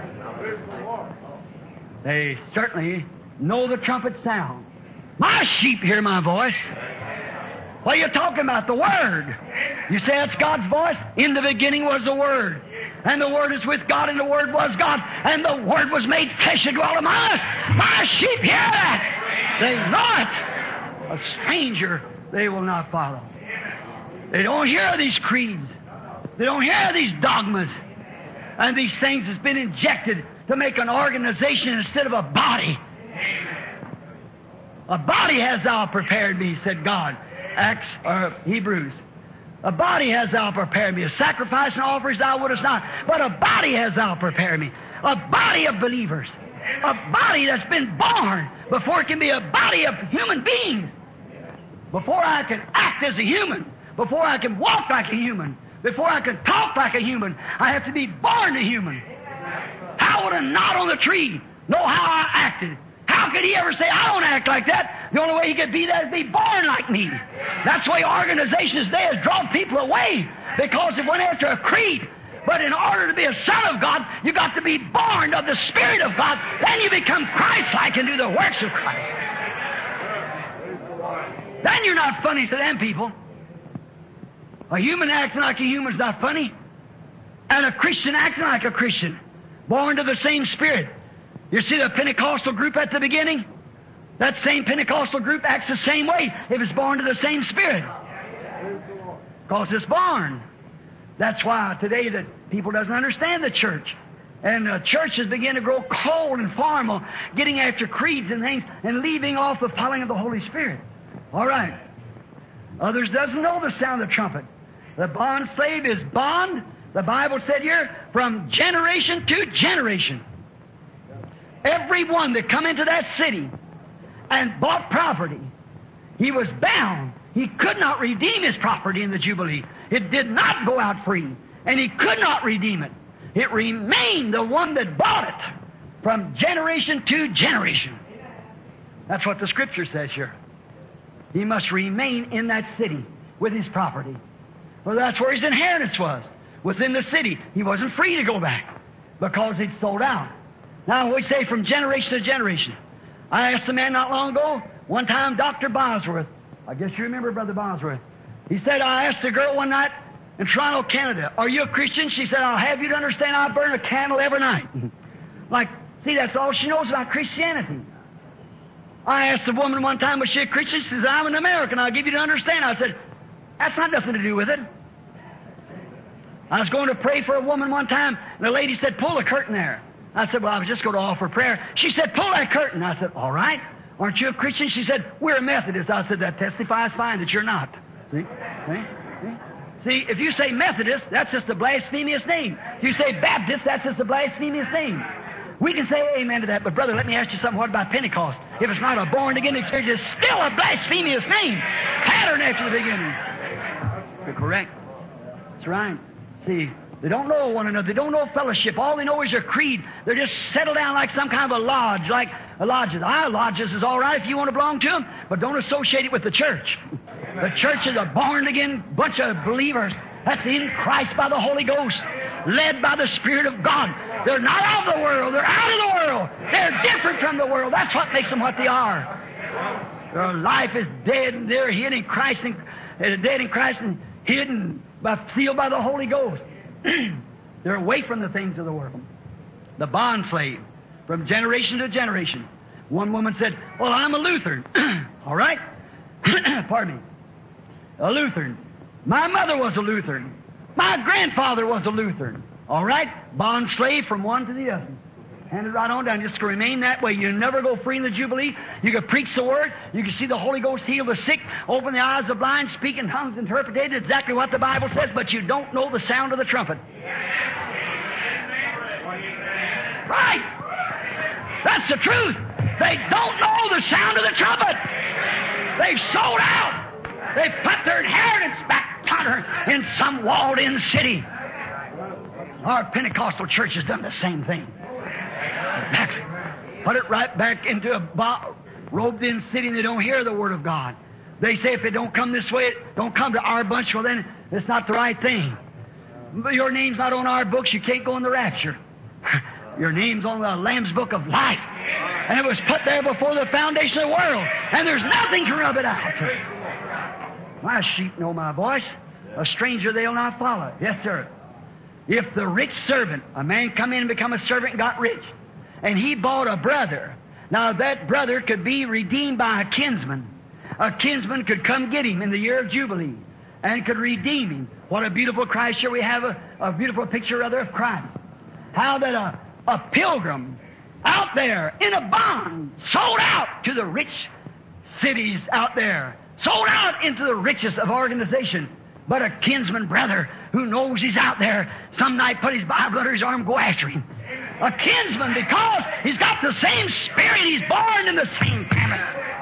They certainly know the trumpet sound. My sheep hear my voice. What are you talking about? The Word. You say that's God's voice? In the beginning was the Word. And the Word is with God, and the Word was God. And the Word was made flesh and dwelt among us. My sheep hear that. They know it. A stranger they will not follow. They don't hear these creeds. They don't hear these dogmas. And these things has been injected to make an organization instead of a body. A body has thou prepared me, said God. Acts or Hebrews. A body has thou prepared me. A sacrifice and offerings thou wouldest not. But a body has thou prepared me. A body of believers. A body that's been born before it can be a body of human beings. Before I can act as a human. Before I can walk like a human. Before I can talk like a human. I have to be born a human. How would a knot on the tree know how I acted? How could he ever say, I don't act like that? The only way he could be that is be born like me. That's the way organizations today has drawn people away, because they went after a creed. But in order to be a son of God, you've got to be born of the Spirit of God. Then you become Christ-like and do the works of Christ. Then you're not funny to them people. A human acting like a human is not funny. And a Christian acting like a Christian. Born to the same Spirit. You see the Pentecostal group at the beginning? That same Pentecostal group acts the same way if it's born to the same Spirit. Because it's born. That's why today that people doesn't understand the church. And uh, churches begin to grow cold and formal, getting after creeds and things, and leaving off the following of the Holy Spirit. All right. Others doesn't know the sound of the trumpet. The bond slave is bond, the Bible said here, from generation to generation. Every one that come into that city and bought property, he was bound. He could not redeem his property in the Jubilee. It did not go out free, and he could not redeem it. It remained the one that bought it from generation to generation. That's what the Scripture says here. He must remain in that city with his property. Well, that's where his inheritance was, within the city. He wasn't free to go back because he'd sold out. Now, we say from generation to generation. I asked a man not long ago, one time, Doctor Bosworth. I guess you remember Brother Bosworth. He said, I asked a girl one night in Toronto, Canada, are you a Christian? She said, I'll have you to understand I burn a candle every night. Like, see, that's all she knows about Christianity. I asked a woman one time, was she a Christian? She said, I'm an American. I'll give you to understand. I said, that's not nothing to do with it. I was going to pray for a woman one time, and the lady said, pull the curtain there. I said, well, I was just going to offer prayer. She said, pull that curtain. I said, all right. Aren't you a Christian? She said, we're a Methodist. I said, that testifies fine that you're not. See? See? See? See, if you say Methodist, that's just a blasphemous name. If you say Baptist, that's just a blasphemous name. We can say amen to that, but brother, let me ask you something. What about Pentecost? If it's not a born-again experience, it's still a blasphemous name. Pattern after the beginning. You're correct. That's right. See, they don't know one another. They don't know fellowship. All they know is their creed. They're just settled down like some kind of a lodge, like lodges. Ah, lodges is all right if you want to belong to them, but don't associate it with the church. The church is a born-again bunch of believers that's in Christ by the Holy Ghost, led by the Spirit of God. They're not of the world. They're out of the world. They're different from the world. That's what makes them what they are. Their life is dead, and they're hid in Christ, and uh, dead in Christ, and hidden, by, sealed by the Holy Ghost. They're away from the things of the world. The bond slave, from generation to generation. One woman said, "Well, I'm a Lutheran." All right? Pardon me. A Lutheran. My mother was a Lutheran. My grandfather was a Lutheran. All right? Bond slave from one to the other. Handed right on down. Just to remain that way. You never go free in the Jubilee. You can preach the Word. You can see the Holy Ghost heal the sick, open the eyes of the blind, speak in tongues, interpret exactly what the Bible says, but you don't know the sound of the trumpet. Right. That's the truth. They don't know the sound of the trumpet. They've sold out. They've put their inheritance back yonder in some walled-in city. Our Pentecostal church has done the same thing. Exactly. Put it right back into a bo- robed-in city, and they don't hear the Word of God. They say if it don't come this way, it don't come to our bunch, well then it's not the right thing. Your name's not on our books, you can't go in the rapture. Your name's on the Lamb's Book of Life. And it was put there before the foundation of the world. And there's nothing to rub it out. My sheep know my voice. A stranger they'll not follow. Yes, sir. If the rich servant, a man come in and become a servant and got rich, and he bought a brother, now that brother could be redeemed by a kinsman. A kinsman could come get him in the year of Jubilee and could redeem him. What a beautiful Christ. Here we have a, a beautiful picture, rather, of Christ. How that a, a pilgrim out there in a bond sold out to the rich cities out there, sold out into the richest of organization. But a kinsman brother who knows he's out there, some night put his Bible under his arm, go after him. A kinsman because he's got the same spirit, he's born in the same family.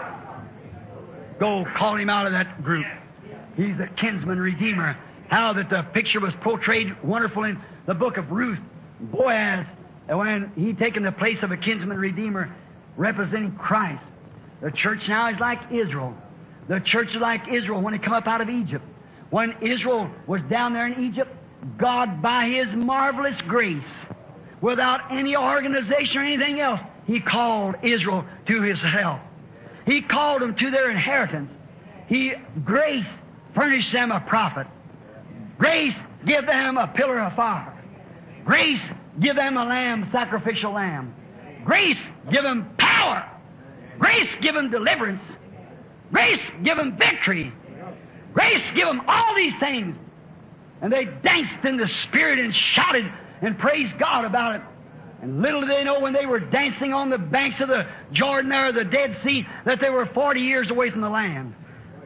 Go call him out of that group. He's a kinsman redeemer. How that the picture was portrayed wonderful in the book of Ruth. Boaz, when he taken the place of a kinsman redeemer representing Christ. The church now is like Israel. The church is like Israel when it come up out of Egypt. When Israel was down there in Egypt, God, by His marvelous grace, without any organization or anything else, He called Israel to His help. He called them to their inheritance. He, grace, furnished them a prophet. Grace, give them a pillar of fire. Grace, give them a lamb, sacrificial lamb. Grace, give them power. Grace, give them deliverance. Grace, give them victory. Grace, give them all these things. And they danced in the Spirit and shouted and praised God about it. And little did they know when they were dancing on the banks of the Jordan or the Dead Sea that they were forty years away from the land.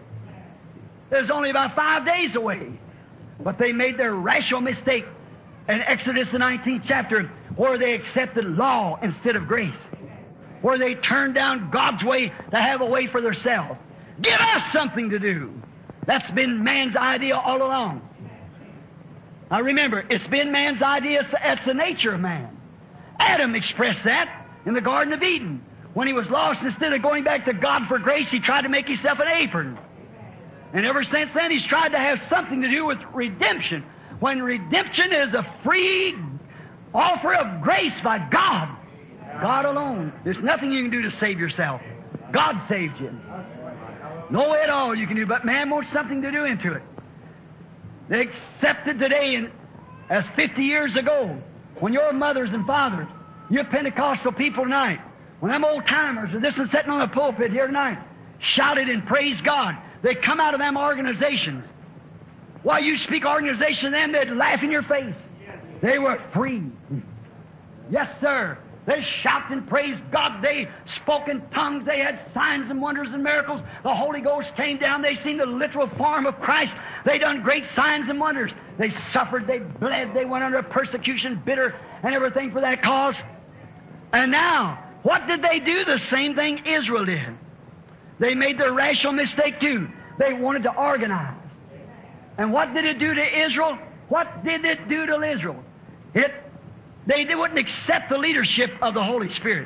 It was only about five days away. But they made their rational mistake in Exodus the nineteenth chapter where they accepted law instead of grace. Where they turned down God's way to have a way for themselves. Give us something to do. That's been man's idea all along. Now remember, it's been man's idea, that's the nature of man. Adam expressed that in the Garden of Eden. When he was lost, instead of going back to God for grace, he tried to make himself an apron. And ever since then, he's tried to have something to do with redemption. When redemption is a free offer of grace by God. God alone. There's nothing you can do to save yourself. God saved you. No way at all you can do, but man wants something to do into it. They accepted today, in, as fifty years ago, when your mothers and fathers, you Pentecostal people tonight, when them old-timers are this one sitting on the pulpit here tonight, shouted and praised God, they come out of them organizations. While you speak organization to them, they'd laugh in your face. They were free. Yes, sir. They shouted and praised God. They spoke in tongues. They had signs and wonders and miracles. The Holy Ghost came down. They seen the literal form of Christ. They done great signs and wonders. They suffered. They bled. They went under persecution, bitter, and everything for that cause. And now, what did they do? The same thing Israel did. They made their rational mistake too. They wanted to organize. And what did it do to Israel? What did it do to Israel? It They, they wouldn't accept the leadership of the Holy Spirit.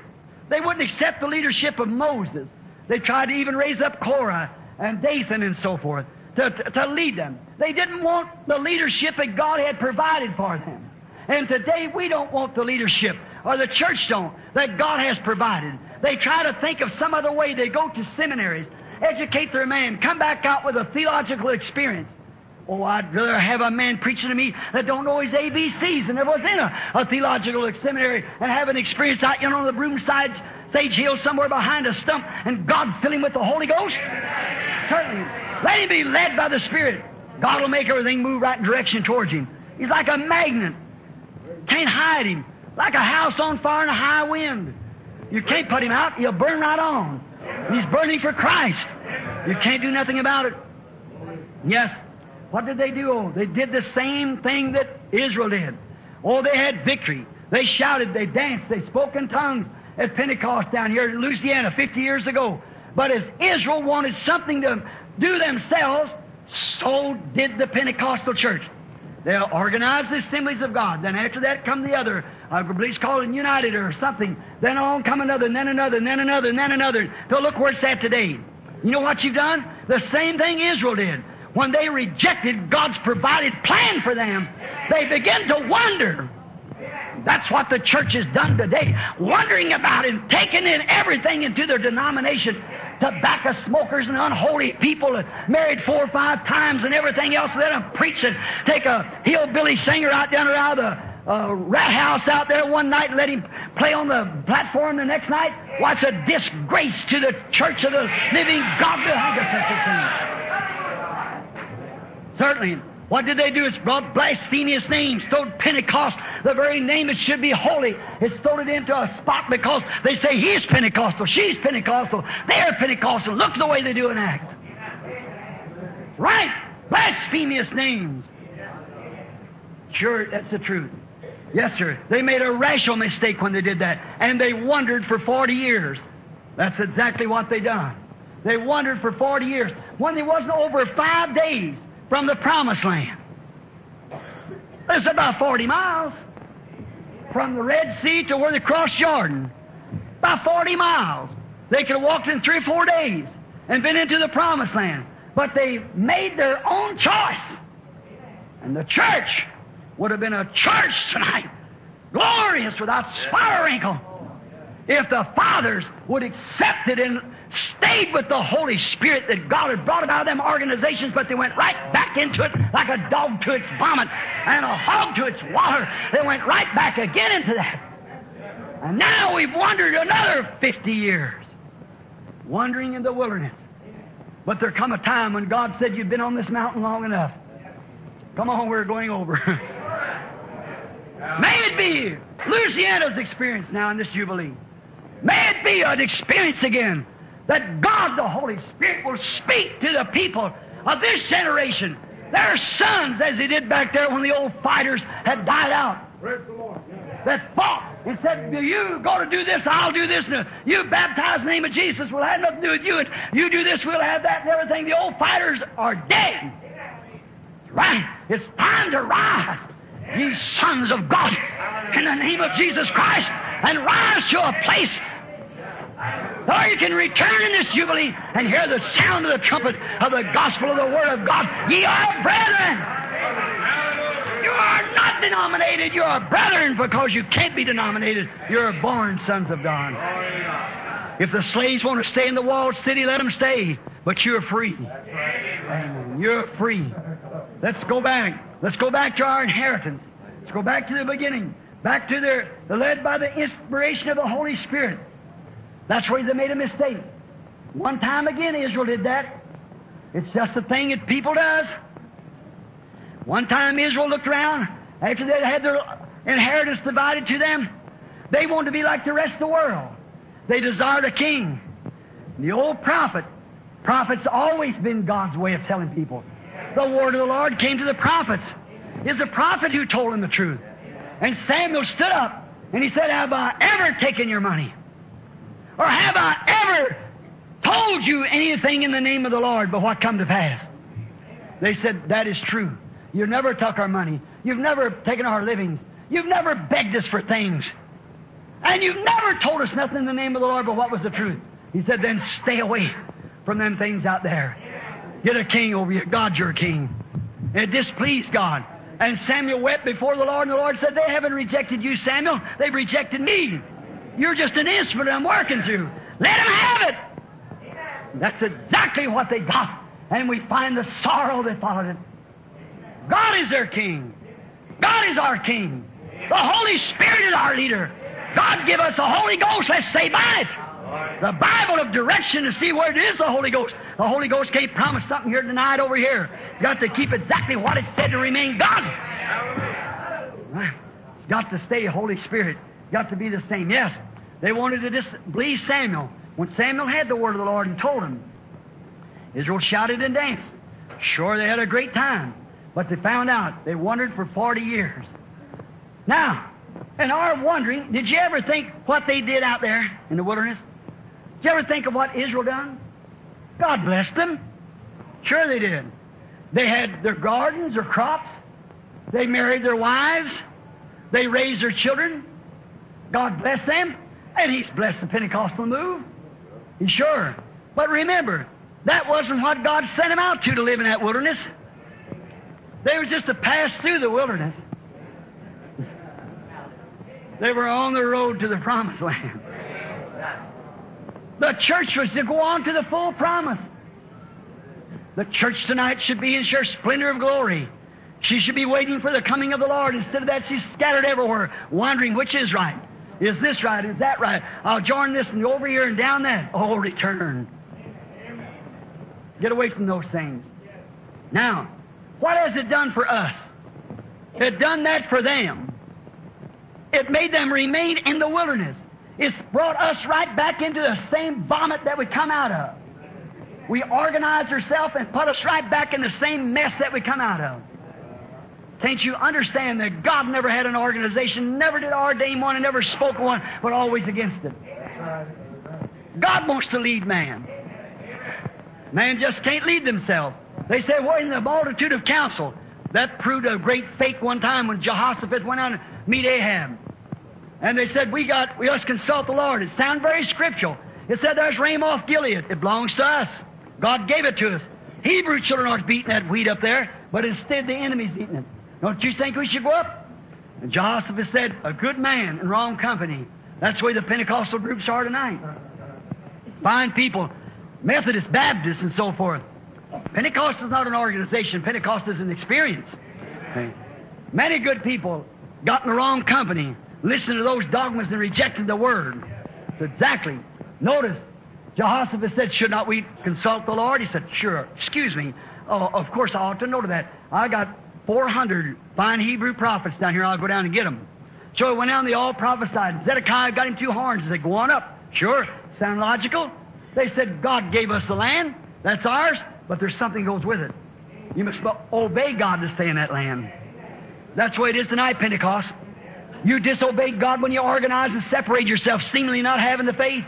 They wouldn't accept the leadership of Moses. They tried to even raise up Korah and Dathan and so forth to, to, to lead them. They didn't want the leadership that God had provided for them. And today we don't want the leadership, or the church don't, that God has provided. They try to think of some other way. They go to seminaries, educate their man, come back out with a theological experience. Oh, I'd rather have a man preaching to me that don't know his A B Cs and never was in a, a theological seminary and have an experience out, you know, on the broomside sage hill somewhere behind a stump and God fill him with the Holy Ghost. Certainly. Let him be led by the Spirit. God will make everything move right in direction towards him. He's like a magnet. Can't hide him. Like a house on fire in a high wind. You can't put him out. He'll burn right on. He's burning for Christ. You can't do nothing about it. Yes. What did they do? Oh, they did the same thing that Israel did. Oh, they had victory. They shouted, they danced, they spoke in tongues at Pentecost down here in Louisiana fifty years ago. But as Israel wanted something to do themselves, so did the Pentecostal church. They organized the Assemblies of God. Then after that come the other, I believe it's called United or something. Then on come another, and then another, and then another, and then another. So look where it's at today. You know what you've done? The same thing Israel did. When they rejected God's provided plan for them, they began to wonder. That's what the church has done today. Wondering about it, taking in everything into their denomination. Tobacco smokers and unholy people married four or five times and everything else. Let them preach and take a hillbilly singer out down around the uh, rat house out there one night and let him play on the platform the next night. What's a disgrace to the church of the living God to think of such a thing. Certainly. What did they do? It's brought blasphemous names, stowed Pentecost, the very name it should be holy. It's stowed it into a spot because they say he's Pentecostal, she's Pentecostal, they're Pentecostal. Look the way they do and act. Right? Blasphemous names. Sure, that's the truth. Yes, sir. They made a rational mistake when they did that. And they wondered for forty years. That's exactly what they done. They wondered for forty years. When there wasn't over five days from the Promised Land. It's about forty miles from the Red Sea to where they crossed Jordan. About forty miles. They could have walked in three or four days and been into the Promised Land. But they made their own choice. And the church would have been a church tonight, glorious without spot or wrinkle, if the fathers would accept it and stayed with the Holy Spirit that God had brought about them organizations, but they went right back into it like a dog to its vomit and a hog to its water. They went right back again into that. And now we've wandered another fifty years, wandering in the wilderness. But there come a time when God said, you've been on this mountain long enough. Come on, we're going over. May it be Louisiana's experience now in this Jubilee. May it be an experience again that God, the Holy Spirit, will speak to the people of this generation, their sons, as He did back there when the old fighters had died out, that fought and said, you go to do this, I'll do this, and you baptize in the name of Jesus, we'll have nothing to do with you, and you do this, we'll have that, and everything. The old fighters are dead. Right. It's time to rise, ye sons of God, in the name of Jesus Christ, and rise to a place or you can return in this Jubilee and hear the sound of the trumpet of the gospel of the Word of God. Ye are brethren. You are not denominated. You are brethren because you can't be denominated. You're born sons of God. If the slaves want to stay in the walled city, let them stay. But you're free. Amen. You're free. Let's go back. Let's go back to our inheritance. Let's go back to the beginning. Back to their, led by the inspiration of the Holy Spirit. That's where they made a mistake. One time again, Israel did that. It's just a thing that people does. One time Israel looked around, after they had their inheritance divided to them, they wanted to be like the rest of the world. They desired a king. The old prophet, prophet's always been God's way of telling people. The word of the Lord came to the prophets. It's the prophet who told them the truth. And Samuel stood up and he said, have I ever taken your money? Or have I ever told you anything in the name of the Lord but what come to pass? They said, that is true. You've never took our money. You've never taken our livings. You've never begged us for things. And you've never told us nothing in the name of the Lord but what was the truth. He said, then stay away from them things out there. Get a king over you. God's your king. And it displeased God. And Samuel wept before the Lord, and the Lord said, they haven't rejected you, Samuel. They've rejected me. You're just an instrument I'm working through. Let them have it. That's exactly what they got. And we find the sorrow that followed it. God is their king. God is our king. The Holy Spirit is our leader. God give us the Holy Ghost. Let's stay by it. The Bible of direction to see where it is the Holy Ghost. The Holy Ghost can't promise something here tonight over here. It's got to keep exactly what it said to remain God. It's got to stay Holy Spirit. It's got to be the same. Yes, they wanted to displease Samuel. When Samuel had the word of the Lord and told him, Israel shouted and danced. Sure, they had a great time. But they found out they wandered for forty years. Now, in our wondering, did you ever think what they did out there in the wilderness? Did you ever think of what Israel done? God blessed them. Sure they did. They had their gardens, their crops. They married their wives. They raised their children. God blessed them. And He's blessed the Pentecostal move. He's sure. But remember, that wasn't what God sent them out to, to live in that wilderness. They was just to pass through the wilderness. They were on the road to the promised land. The church was to go on to the full promise. The church tonight should be in sheer splendor of glory. She should be waiting for the coming of the Lord. Instead of that, she's scattered everywhere, wondering which is right. Is this right? Is that right? I'll join this and go over here and down that. Oh, return. Get away from those things. Now, what has it done for us? It done that for them. It made them remain in the wilderness. It's brought us right back into the same vomit that we come out of. We organized ourselves and put us right back in the same mess that we come out of. Can't you understand that God never had an organization, never did ordain one, and never spoke one, but always against it? God wants to lead man. Man just can't lead themselves. They say, well, in the multitude of counsel. That proved a great fake one time when Jehoshaphat went out to meet Ahab. And they said, we got, we must consult the Lord. It sounded very scriptural. It said, there's Ramoth Gilead. It belongs to us. God gave it to us. Hebrew children aren't beating that wheat up there, but instead the enemy's eating it. Don't you think we should go up? And Jehoshaphat said, a good man in wrong company. That's the way the Pentecostal groups are tonight. Fine people, Methodist, Baptist, and so forth. Pentecost is not an organization. Pentecost is an experience. Okay. Many good people got in the wrong company, listened to those dogmas and rejected the Word. So exactly. Notice, Jehoshaphat said, should not we consult the Lord? He said, sure. Excuse me. Oh, of course, I ought to know that. I got four hundred fine Hebrew prophets down here. I'll go down and get them. So he went down, they all prophesied. Zedekiah got him two horns. He said, go on up. Sure. Sound logical? They said, God gave us the land. That's ours. But there's something goes with it. You must obey God to stay in that land. That's the way it is tonight, Pentecost. You disobey God when you organize and separate yourself, seemingly not having the faith.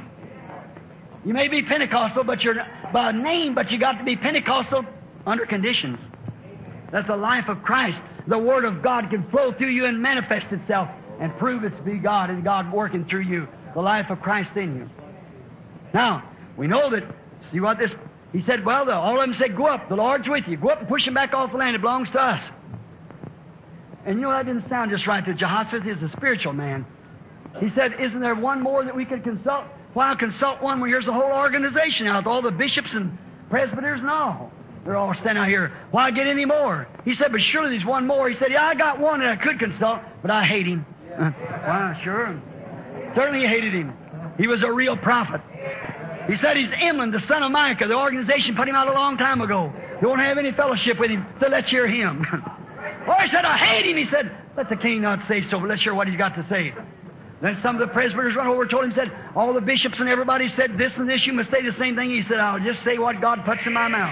You may be Pentecostal, but you're by name, but you got to be Pentecostal under conditions. That's the life of Christ. The Word of God can flow through you and manifest itself and prove it to be God and God working through you. The life of Christ in you. Now, we know that, see what this, he said, well, the, all of them said, go up. The Lord's with you. Go up and push them back off the land. It belongs to us. And you know, that didn't sound just right to Jehoshaphat. He's a spiritual man. He said, isn't there one more that we could consult? Why consult one when here's the whole organization out, all the bishops and presbyters and all. They're all standing out here. Why get any more? He said, but surely there's one more. He said, yeah, I got one that I could consult, but I hate him. Uh, why, sure. Certainly he hated him. He was a real prophet. He said he's Imlan, the son of Micah. The organization put him out a long time ago. You won't have any fellowship with him, so let's hear him. Oh, he said, I hate him. He said, let the king not say so, but let's hear what he's got to say. Then some of the presbyters run over and told him, said, all the bishops and everybody said this and this, you must say the same thing. He said, I'll just say what God puts in my mouth.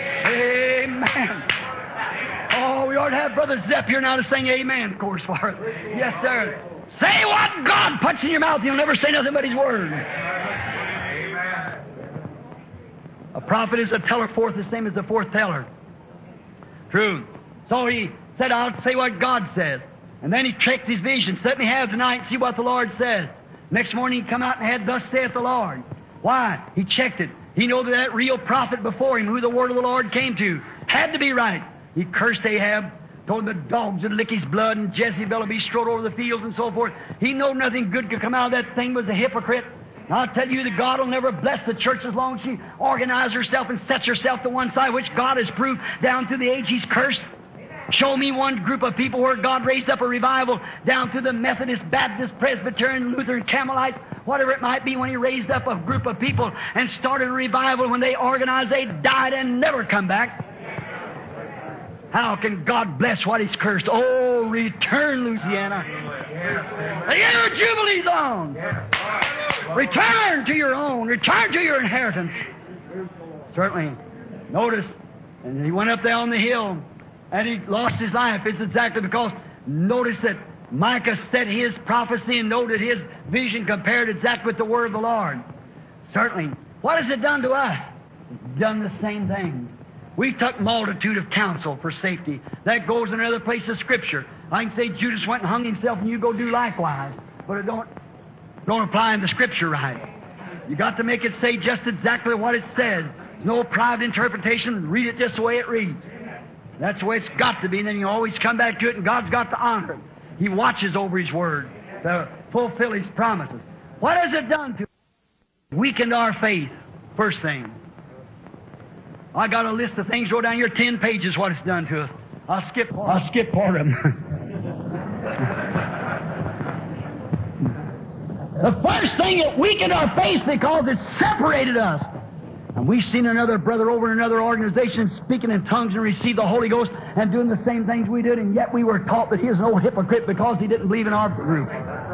Amen. Oh, we ought to have Brother Zepp here now to sing amen, of course, for us. Yes, sir. Say what God puts in your mouth. You'll never say nothing but His Word. Amen. A prophet is a teller forth the same as the fourth teller. True. So he said, I'll say what God says. And then he checked his vision. Let me have tonight and see what the Lord says. Next morning he come out and had, thus saith the Lord. Why? He checked it. He knew that that real prophet before him, who the word of the Lord came to, had to be right. He cursed Ahab, told him the dogs would lick his blood, and Jezebel would be strode over the fields and so forth. He knew nothing good could come out of that thing, was a hypocrite. And I'll tell you that God will never bless the church as long as she organizes herself and sets herself to one side, which God has proved down through the age He's cursed. Show me one group of people where God raised up a revival down through the Methodist, Baptist, Presbyterian, Lutheran, Carmelites, whatever it might be, when He raised up a group of people and started a revival. When they organized, they died and never come back. How can God bless what He's cursed? Oh, return, Louisiana. The year of Jubilee's on. Return to your own. Return to your inheritance. Certainly. Notice, and he went up there on the hill, and he lost his life. It's exactly because, notice that Micah said his prophecy and noted his vision compared exactly with the word of the Lord. Certainly. What has it done to us? It's done the same thing. We took multitude of counsel for safety. That goes in another place of Scripture. I can say Judas went and hung himself and you go do likewise. But it don't, don't apply in the Scripture right. You got to make it say just exactly what it says. There's no private interpretation. Read it just the way it reads. That's the way it's got to be, and then you always come back to it, and God's got to honor it. He watches over His Word to fulfill His promises. What has it done to us? Weakened our faith, first thing. I got a list of things, wrote down here, ten pages, what it's done to us. I'll skip, I'll skip part of them. The first thing, it weakened our faith because it separated us. And we've seen another brother over in another organization speaking in tongues and received the Holy Ghost and doing the same things we did, and yet we were taught that he was an old hypocrite because he didn't believe in our group.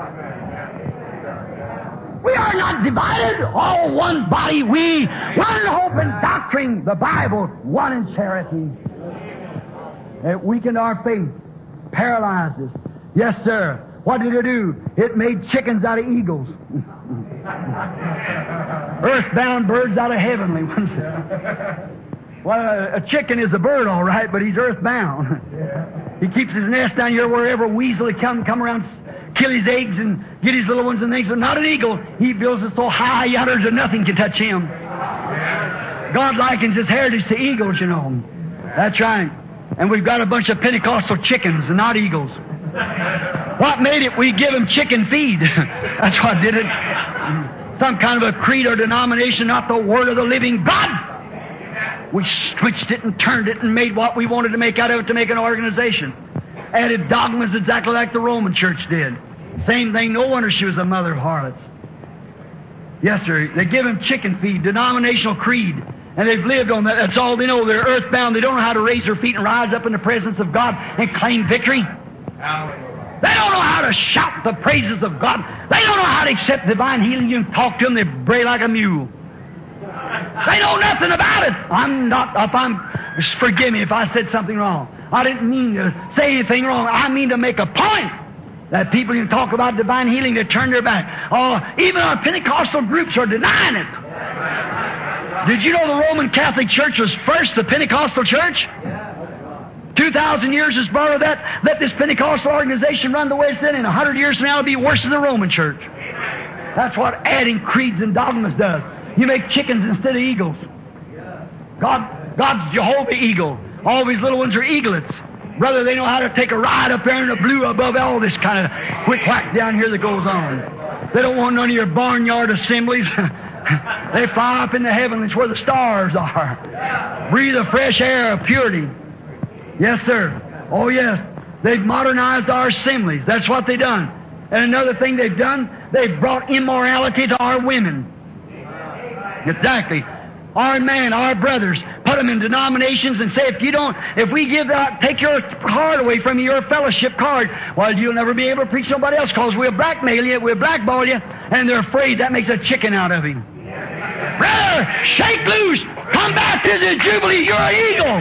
We are not divided, all one body, we, one hope and doctrine, the Bible, one in charity. It weakened our faith, paralyzed us. Yes, sir. What did it do? It made chickens out of eagles. Earthbound birds out of heavenly ones. Well, a, a chicken is a bird, all right, but he's earthbound. He keeps his nest down here wherever weasel will come, come around, kill his eggs and get his little ones and things, but not an eagle. He builds it so high yonder that nothing can touch him. God likens His heritage to eagles, you know. That's right. And we've got a bunch of Pentecostal chickens and not eagles. What made it? We give them chicken feed. That's what did it. Some kind of a creed or denomination, not the Word of the living God. We switched it and turned it and made what we wanted to make out of it to make an organization. Added dogmas exactly like the Roman Church did. Same thing, no wonder she was a mother of harlots. Yes, sir. They give them chicken feed, denominational creed. And they've lived on that. That's all they know. They're earthbound. They don't know how to raise their feet and rise up in the presence of God and claim victory. They don't know how to shout the praises of God. They don't know how to accept divine healing. You can talk to them, they bray like a mule. They know nothing about it. I'm not, if I'm, forgive me if I said something wrong. I didn't mean to say anything wrong. I mean to make a point that people can talk about divine healing, they turn their back. Oh, even our Pentecostal groups are denying it. Did you know the Roman Catholic Church was first the Pentecostal Church? Two thousand years has brought that. Let this Pentecostal organization run the way it's in. In a hundred years from now, it'll be worse than the Roman Church. That's what adding creeds and dogmas does. You make chickens instead of eagles. God, God's Jehovah Eagle. All these little ones are eaglets. Brother, they know how to take a ride up there in the blue above all this kind of quick whack down here that goes on. They don't want none of your barnyard assemblies. They fly up in the heavens where the stars are. Breathe the fresh air of purity. Yes, sir. Oh, yes. They've modernized our assemblies. That's what they've done. And another thing they've done, they've brought immorality to our women. Exactly. Our men, our brothers, put them in denominations and say, if you don't, if we give that, take your card away from you, your fellowship card, well, you'll never be able to preach nobody else because we'll blackmail you, we'll blackball you, and they're afraid that makes a chicken out of him. Brother, shake loose. Come back to the Jubilee. You're an eagle.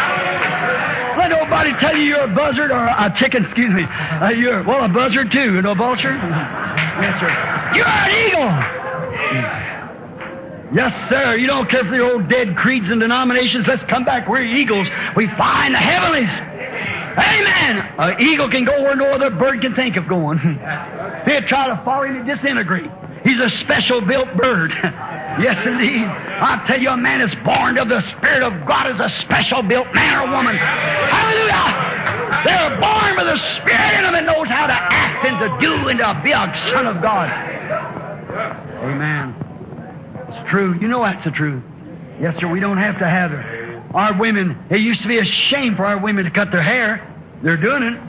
Let nobody tell you you're a buzzard or a chicken, excuse me. Uh, you're, well, a buzzard too, you know, vulture. Yes, sir. You're an eagle. Yes, sir. You don't care for the old dead creeds and denominations. Let's come back. We're eagles. We fly in the heavenlies. Amen. An eagle can go where no other bird can think of going. He'd try to follow him and disintegrate. He's a special built bird. Yes, indeed. I tell you, a man is born of the Spirit of God is a special built man or woman. Hallelujah! They're born with the Spirit in them and knows how to act and to do and to be a son of God. Amen. It's true. You know that's the truth. Yes, sir. We don't have to have it. Our women, it used to be a shame for our women to cut their hair. They're doing it.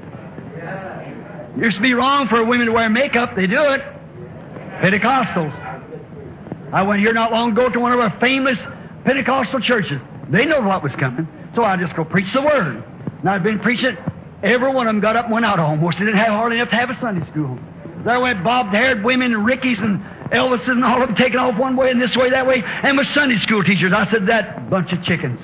It used to be wrong for women to wear makeup. They do it. Pentecostals. I went here not long ago to one of our famous Pentecostal churches. They know what was coming, so I just go preach the Word. And I've been preaching. Every one of them got up and went out almost. They didn't have hardly enough to have a Sunday school. There went bobbed-haired women and Rickies and Elvises and all of them taking off one way and this way, that way, and with Sunday school teachers. I said, that bunch of chickens.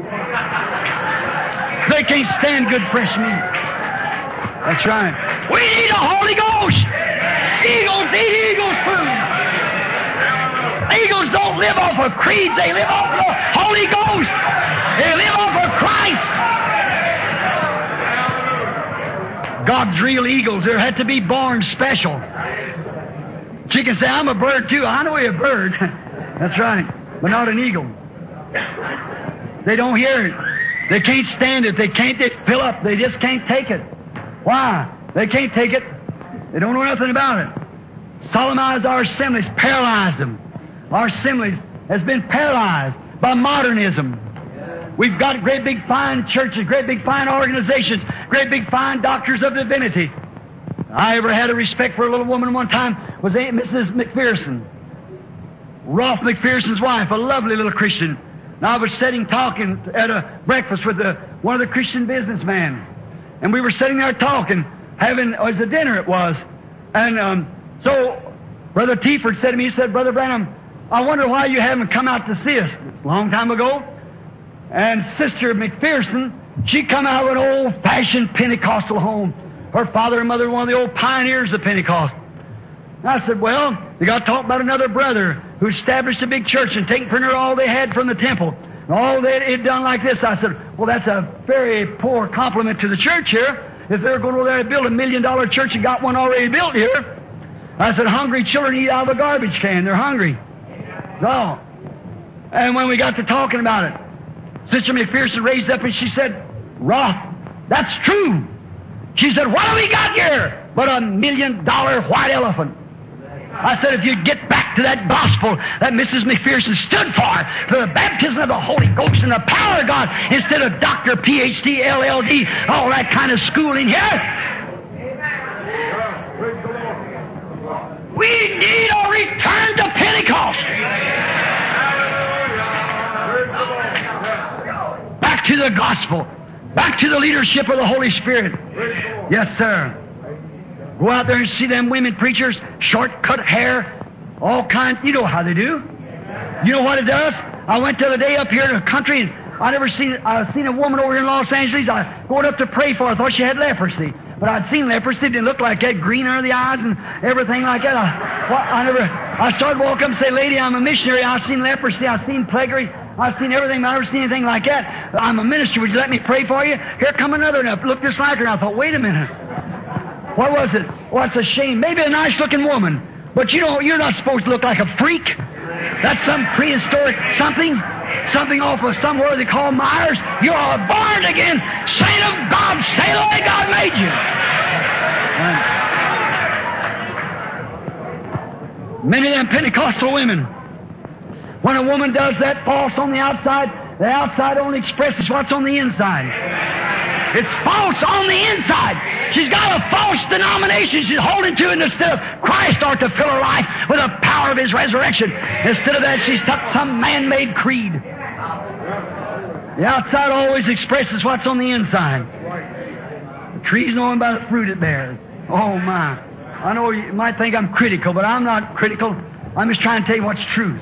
They can't stand good fresh meat. That's right. We need the Holy Ghost. Eagles eat eagles' food. Eagles don't live off of creeds. They live off of the Holy Ghost. They live off of Christ. God's real eagles, they had to be born special. Chickens say, I'm a bird too. I know you're a bird. That's right. But not an eagle. They don't hear it. They can't stand it. They can't they fill up. They just can't take it. Why? They can't take it. They don't know nothing about it. Solemnized our assemblies, paralyzed them. Our assemblies has been paralyzed by modernism. We've got great big fine churches, great big fine organizations, great big fine doctors of divinity. I ever had a respect for a little woman one time was Aunt Missus McPherson. Rolf McPherson's wife, a lovely little Christian. And I was sitting talking at a breakfast with the, one of the Christian businessmen. And we were sitting there talking, having, it was a dinner it was. And um, so Brother Tieford said to me, he said, Brother Branham, I wonder why you haven't come out to see us. A long time ago. And Sister McPherson, she come out of an old-fashioned Pentecostal home. Her father and mother were one of the old pioneers of Pentecost. And I said, well, they got to talk about another brother who established a big church and taken from her all they had from the temple. And all they had done like this. I said, well, that's a very poor compliment to the church here. If they're going over there to build a million-dollar church and got one already built here. I said, hungry children eat out of a garbage can. They're hungry. No. And when we got to talking about it, Sister McPherson raised up and she said, Roth, that's true. She said, what have we got here but a million-dollar white elephant? I said, if you'd get back to that gospel that Missus McPherson stood for, for the baptism of the Holy Ghost and the power of God, instead of Doctor P H D, L L D, all that kind of schooling here. We need a return to Pentecost. Back to the gospel. Back to the leadership of the Holy Spirit. Yes, sir. Go out there and see them women preachers, short-cut hair, all kinds. You know how they do. You know what it does? I went the other day up here in the country, and I never seen I seen a woman over here in Los Angeles. I going up to pray for her. I thought she had leprosy. But I'd seen leprosy. It didn't look like that, green under the eyes and everything like that. I, well, I never. I started walking up and say, lady, I'm a missionary. I've seen leprosy. I've seen plague. I've seen everything, but I've never seen anything like that. I'm a minister. Would you let me pray for you? Here come another one up. Looked just like her. And I thought, wait a minute. What was it? Well, it's a shame. Maybe a nice-looking woman. But you know, you're not supposed to look like a freak. That's some prehistoric something. Something off of somewhere they call Myers. You're a born-again saint of God. Stay the way God made you. Many of them Pentecostal women, when a woman does that false on the outside, the outside only expresses what's on the inside. It's false on the inside. She's got a false denomination she's holding to instead of Christ ought to fill her life with the power of His resurrection. Instead of that, she's took some man-made creed. The outside always expresses what's on the inside. The tree's knowing by the fruit it bears. Oh, my. I know you might think I'm critical, but I'm not critical. I'm just trying to tell you what's truth.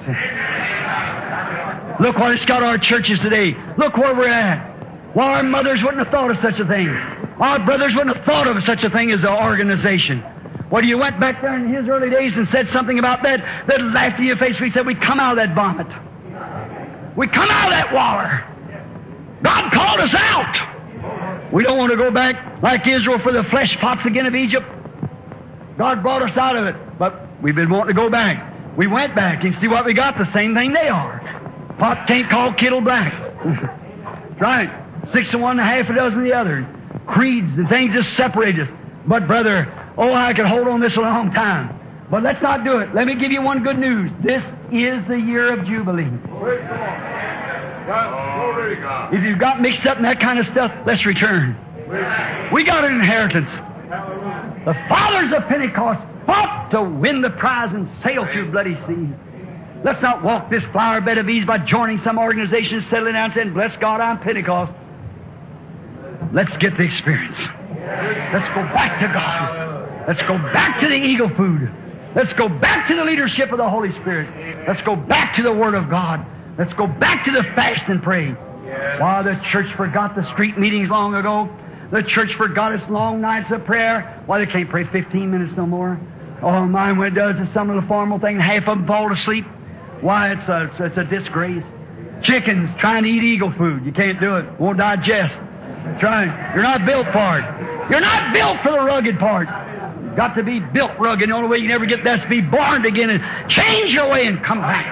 Look what it's got our churches today. Look where we're at. Well, our mothers wouldn't have thought of such a thing. Our brothers wouldn't have thought of such a thing as an organization. Well, you went back there in his early days and said something about that, they'd laugh in your face. We said, we come out of that vomit. We come out of that water. God called us out. We don't want to go back like Israel for the flesh pots again of Egypt. God brought us out of it, but we've been wanting to go back. We went back and see what we got, the same thing they are. Pot can't call kettle black. That's right. Six to one and a half a dozen the other. Creeds and things just separate us. But brother, oh, I could hold on this a long time. But let's not do it. Let me give you one good news. This is the year of Jubilee. If you've got mixed up in that kind of stuff, let's return. We got an inheritance. The fathers of Pentecost fought to win the prize and sail through bloody seas. Let's not walk this flower bed of ease by joining some organization, settling down and saying, bless God, I'm Pentecost. Let's get the experience. Let's go back to God. Let's go back to the eagle food. Let's go back to the leadership of the Holy Spirit. Let's go back to the Word of God. Let's go back to the fast and pray. Why, the church forgot the street meetings long ago. The church forgot its long nights of prayer. Why, they can't pray fifteen minutes no more. Oh, mine when it does is some little formal thing, half of them fall asleep. Why, it's a, it's, it's a disgrace. Chickens trying to eat eagle food. You can't do it. Won't digest. Trying. You're not built for it. You're not built for the rugged part. You've got to be built rugged. The only way you can ever get that is to be born again and change your way and come back.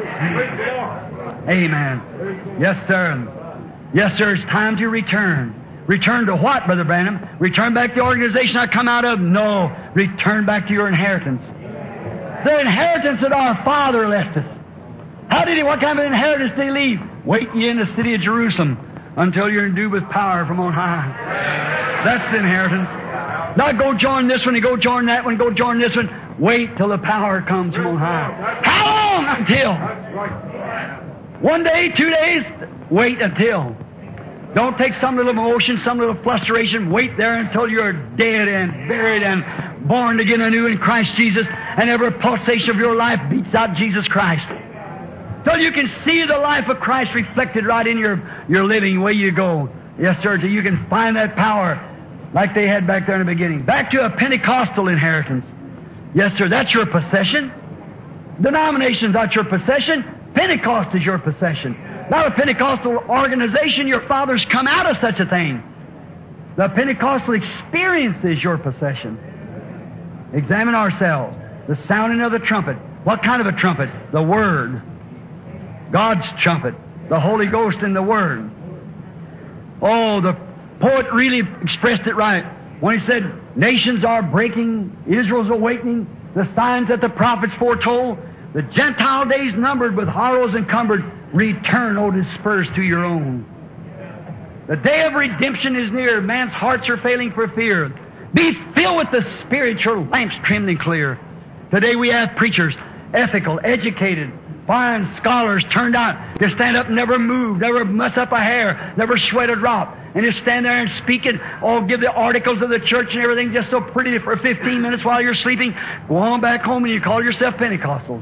Amen. Yes, sir. Yes, sir. It's time to return. Return to what, Brother Branham? Return back to the organization I come out of? No. Return back to your inheritance. The inheritance that our Father left us. How did he, what kind of inheritance did he leave? Wait ye in the city of Jerusalem until you're endued with power from on high. That's the inheritance. Not go join this one and go join that one, go join this one. Wait till the power comes from on high. How long? Until. One day, two days? Wait until. Don't take some little emotion, some little frustration. Wait there until you're dead and buried and born again anew in Christ Jesus, and every pulsation of your life beats out Jesus Christ. Till you can see the life of Christ reflected right in your, your living way you go. Yes, sir, till you can find that power like they had back there in the beginning. Back to a Pentecostal inheritance. Yes, sir, that's your possession. Denomination's not your possession. Pentecost is your possession. Not a Pentecostal organization. Your fathers come out of such a thing. The Pentecostal experience is your possession. Examine ourselves. The sounding of the trumpet. What kind of a trumpet? The Word. God's trumpet. The Holy Ghost in the Word. Oh, the poet really expressed it right when he said, nations are breaking, Israel's awakening, the signs that the prophets foretold, the Gentile days numbered with horrors encumbered, return, O dispersed to your own. The day of redemption is near. Man's hearts are failing for fear. Be filled with the Spirit, your lamps trimmed and clear. Today we have preachers, ethical, educated, fine scholars turned out to stand up and never move, never mess up a hair, never sweat a drop, and just stand there and speak it, or give the articles of the church and everything just so pretty for fifteen minutes while you're sleeping. Go on back home and you call yourself Pentecostals.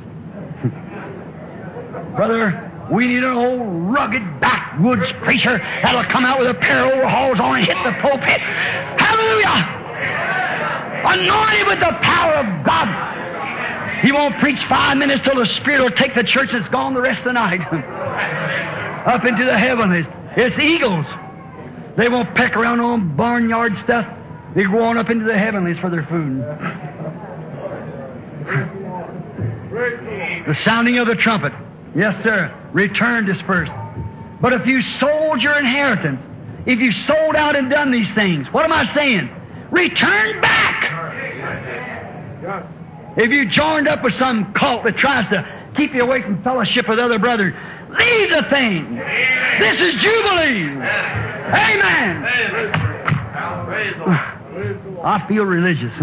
Brother, we need an old rugged backwoods preacher that'll come out with a pair of overalls on and hit the pulpit. Hallelujah! Anointed with the power of God. He won't preach five minutes till the Spirit will take the church and it's gone the rest of the night. Up into the heavens. It's eagles. They won't peck around on barnyard stuff. They go on up into the heavenlies for their food. The sounding of the trumpet. Yes, sir. Return dispersed. But if you sold your inheritance, if you sold out and done these things, what am I saying? Return back! If you joined up with some cult that tries to keep you away from fellowship with other brothers, leave the thing. This is Jubilee. Amen. I feel religious.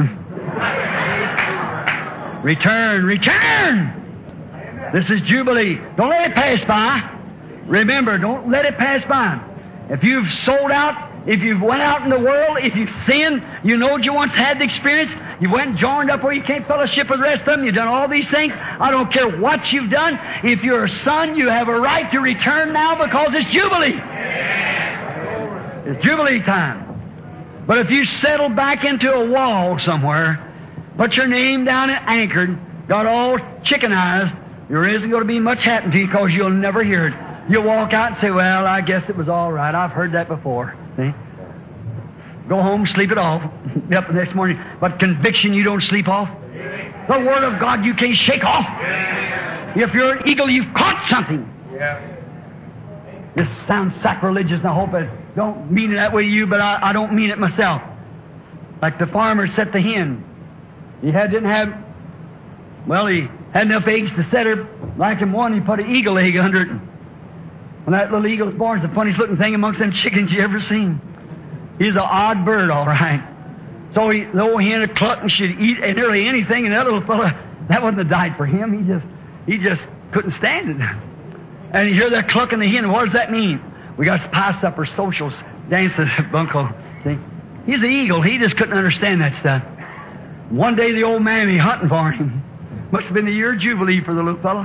Return, return. This is Jubilee. Don't let it pass by. Remember, don't let it pass by. If you've sold out, if you've went out in the world, if you've sinned, you know you once had the experience, you went and joined up where you can't fellowship with the rest of them, you've done all these things, I don't care what you've done, if you're a son, you have a right to return now because it's Jubilee. It's Jubilee time. But if you settle back into a wall somewhere, put your name down and anchored, got all chickenized, there isn't going to be much happen to you because you'll never hear it. You'll walk out and say, well, I guess it was all right. I've heard that before. See? Go home, sleep it off. Be up the next morning. But conviction you don't sleep off. The Word of God you can't shake off. If you're an eagle, you've caught something. This sounds sacrilegious, and I hope I don't mean it that way to you, but I, I don't mean it myself. Like the farmer set the hen. He had, didn't have, well, he had enough eggs to set her. Like him one, he put an eagle egg under it. When that little eagle was born, it's the funniest looking thing amongst them chickens you ever seen. He's an odd bird, all right. So he, the old hen would cluck and she'd eat nearly anything, and that little fella, that wasn't a diet for him. He just, he just couldn't stand it. And you hear that cluck in the hen. What does that mean? We got pie supper, socials, dances, bunco. See? He's an eagle. He just couldn't understand that stuff. One day the old man, he hunting for him. Must have been the year of Jubilee for the little fella.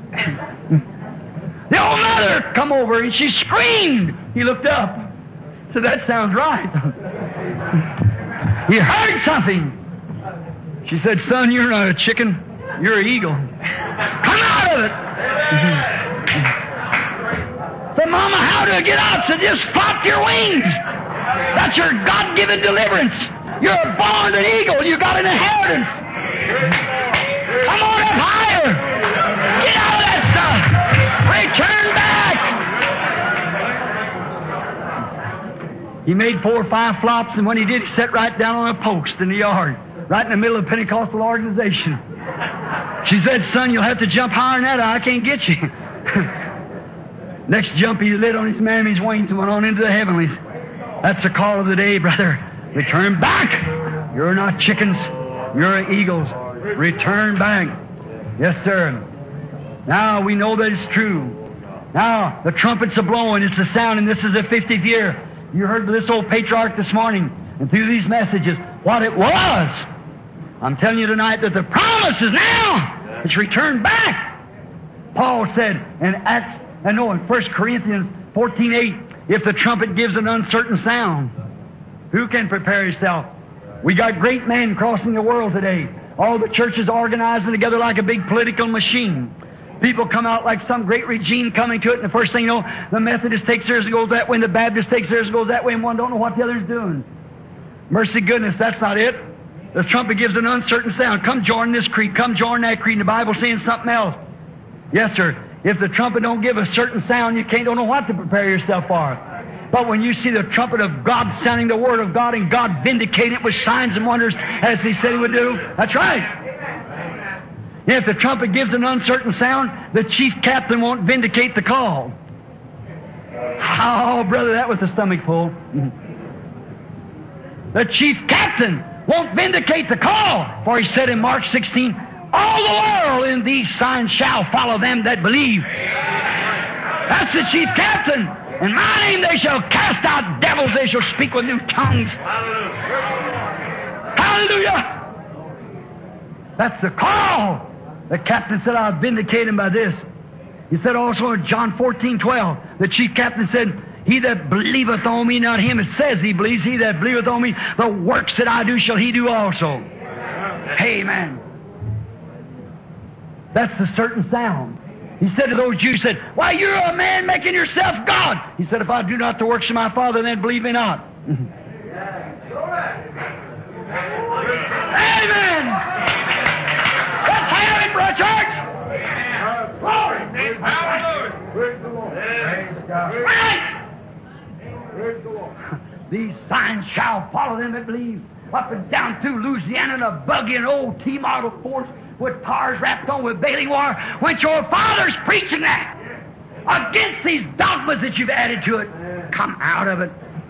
The old mother come over and she screamed. He looked up. So that sounds right. He heard something. She said, son, you're not a chicken. You're an eagle. Come out of it. Said, Mama, how do I get out? Said, just flop your wings. That's your God-given deliverance. You're born an eagle. You got an inheritance. Come on up higher. Get out of that stuff. Return back. He made four or five flops, and when he did, he sat right down on a post in the yard, right in the middle of the Pentecostal organization. She said, son, you'll have to jump higher than that. I can't get you. Next jump, he lit on his mammy's wings and went on into the heavenlies. That's the call of the day, brother. Return back. You're not chickens. You're eagles. Return back. Yes, sir. Now we know that it's true. Now the trumpets are blowing. It's a sound, and this is the fiftieth year. You heard this old patriarch this morning, and through these messages, what it was. I'm telling you tonight that the promise is now. It's returned back. Paul said in Acts, and no, in First Corinthians fourteen eight, if the trumpet gives an uncertain sound, who can prepare himself? We got great men crossing the world today. All the churches organizing together like a big political machine. People come out like some great regime coming to it, and the first thing you know, the Methodist takes theirs and goes that way, and the Baptist takes theirs and goes that way, and one don't know what the other's doing. Mercy goodness, that's not it. The trumpet gives an uncertain sound. Come join this creed, come join that creed, and the Bible's saying something else. Yes, sir. If the trumpet don't give a certain sound, you can't don't know what to prepare yourself for. But when you see the trumpet of God sounding the Word of God and God vindicating it with signs and wonders as He said He would do, that's right. If the trumpet gives an uncertain sound, the chief captain won't vindicate the call. Oh, brother, that was a stomach full. The chief captain won't vindicate the call. For He said in Mark sixteen, all the world in these signs shall follow them that believe. That's the chief captain. In my name they shall cast out devils, they shall speak with new tongues. Hallelujah! That's the call. The captain said, I'll vindicate him by this. He said also in John fourteen twelve, the chief captain said, he that believeth on me, not him, it says he believes, he that believeth on me, the works that I do shall he do also. Amen. That's the certain sound. He said to those Jews, said, why, you're a man making yourself God. He said, if I do not the works of my Father, then believe me not. Amen. Let's have it, brother church. Glory. Right. These signs shall follow them that believe. Up and down through Louisiana in a buggy and old T-model Force with cars wrapped on with baling wire, went your father's preaching that against these dogmas that you've added to it. Come out of it.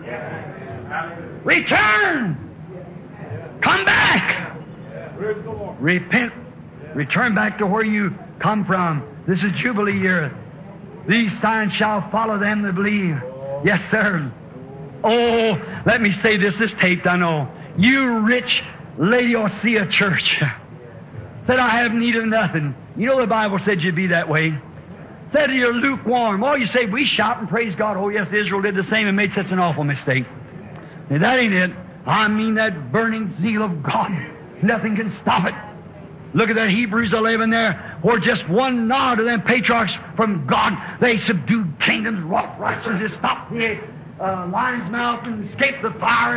Return. Come back. Repent. Return back to where you come from. This is Jubilee year. These signs shall follow them that believe. Yes, sir. Oh, let me say this. This taped, I know. You rich Laodicea church said, I have need of nothing. You know the Bible said you'd be that way. Said you're lukewarm. Oh, you say, we shout and praise God. Oh, yes, Israel did the same and made such an awful mistake. Now, that ain't it. I mean that burning zeal of God. Nothing can stop it. Look at that Hebrews eleven there, where just one nod of them patriarchs from God, they subdued kingdoms, wrought righteousness, stopped the uh, lion's mouth and escaped the fire and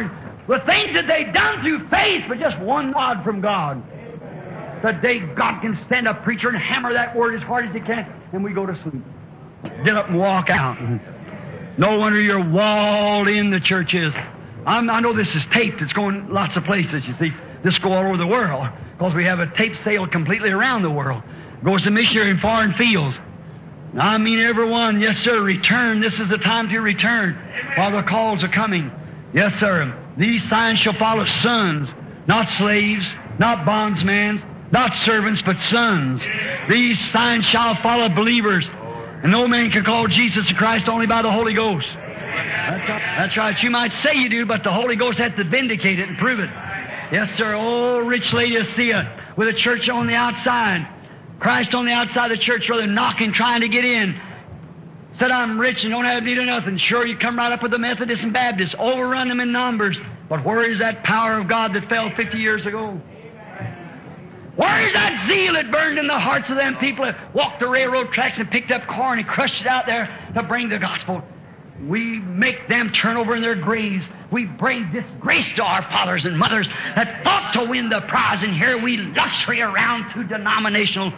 with things that they done through faith, but just one nod from God. Today, God can stand up, preacher, and hammer that word as hard as he can, and we go to sleep. Get up and walk out. No wonder you're walled in, the church is. I'm, I know this is taped. It's going lots of places, you see. This go all over the world, because we have a tape sale completely around the world. Goes to missionary in foreign fields. I mean, everyone, yes, sir, return. This is the time to return while the calls are coming. Yes, sir. These signs shall follow sons, not slaves, not bondsmen, not servants, but sons. These signs shall follow believers. And no man can call Jesus Christ only by the Holy Ghost. That's right. That's right. You might say you do, but the Holy Ghost has to vindicate it and prove it. Yes, sir. Oh, rich Laodicea, with a church on the outside. Christ on the outside of the church, rather knocking, trying to get in. Said, I'm rich and don't have need of nothing. Sure, you come right up with the Methodists and Baptists, overrun them in numbers. But where is that power of God that fell fifty years ago? Where is that zeal that burned in the hearts of them people that walked the railroad tracks and picked up corn and crushed it out there to bring the gospel? We make them turn over in their graves. We bring disgrace to our fathers and mothers that fought to win the prize, and here we luxury around through denominational.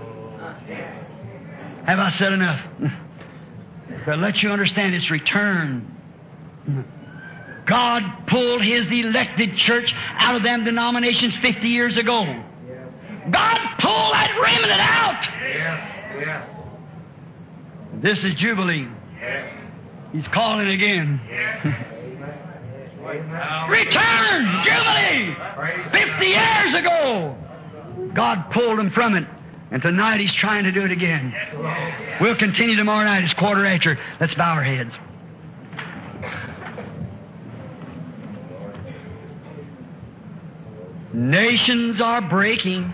Have I said enough? To let you understand its return. God pulled His elected church out of them denominations fifty years ago. God pulled that remnant out. Yes, yes. This is Jubilee. Yes. He's calling again. Yes. Return, Jubilee! Fifty years ago, God pulled them from it. And tonight He's trying to do it again. We'll continue tomorrow night. It's quarter after. Let's bow our heads. Nations are breaking.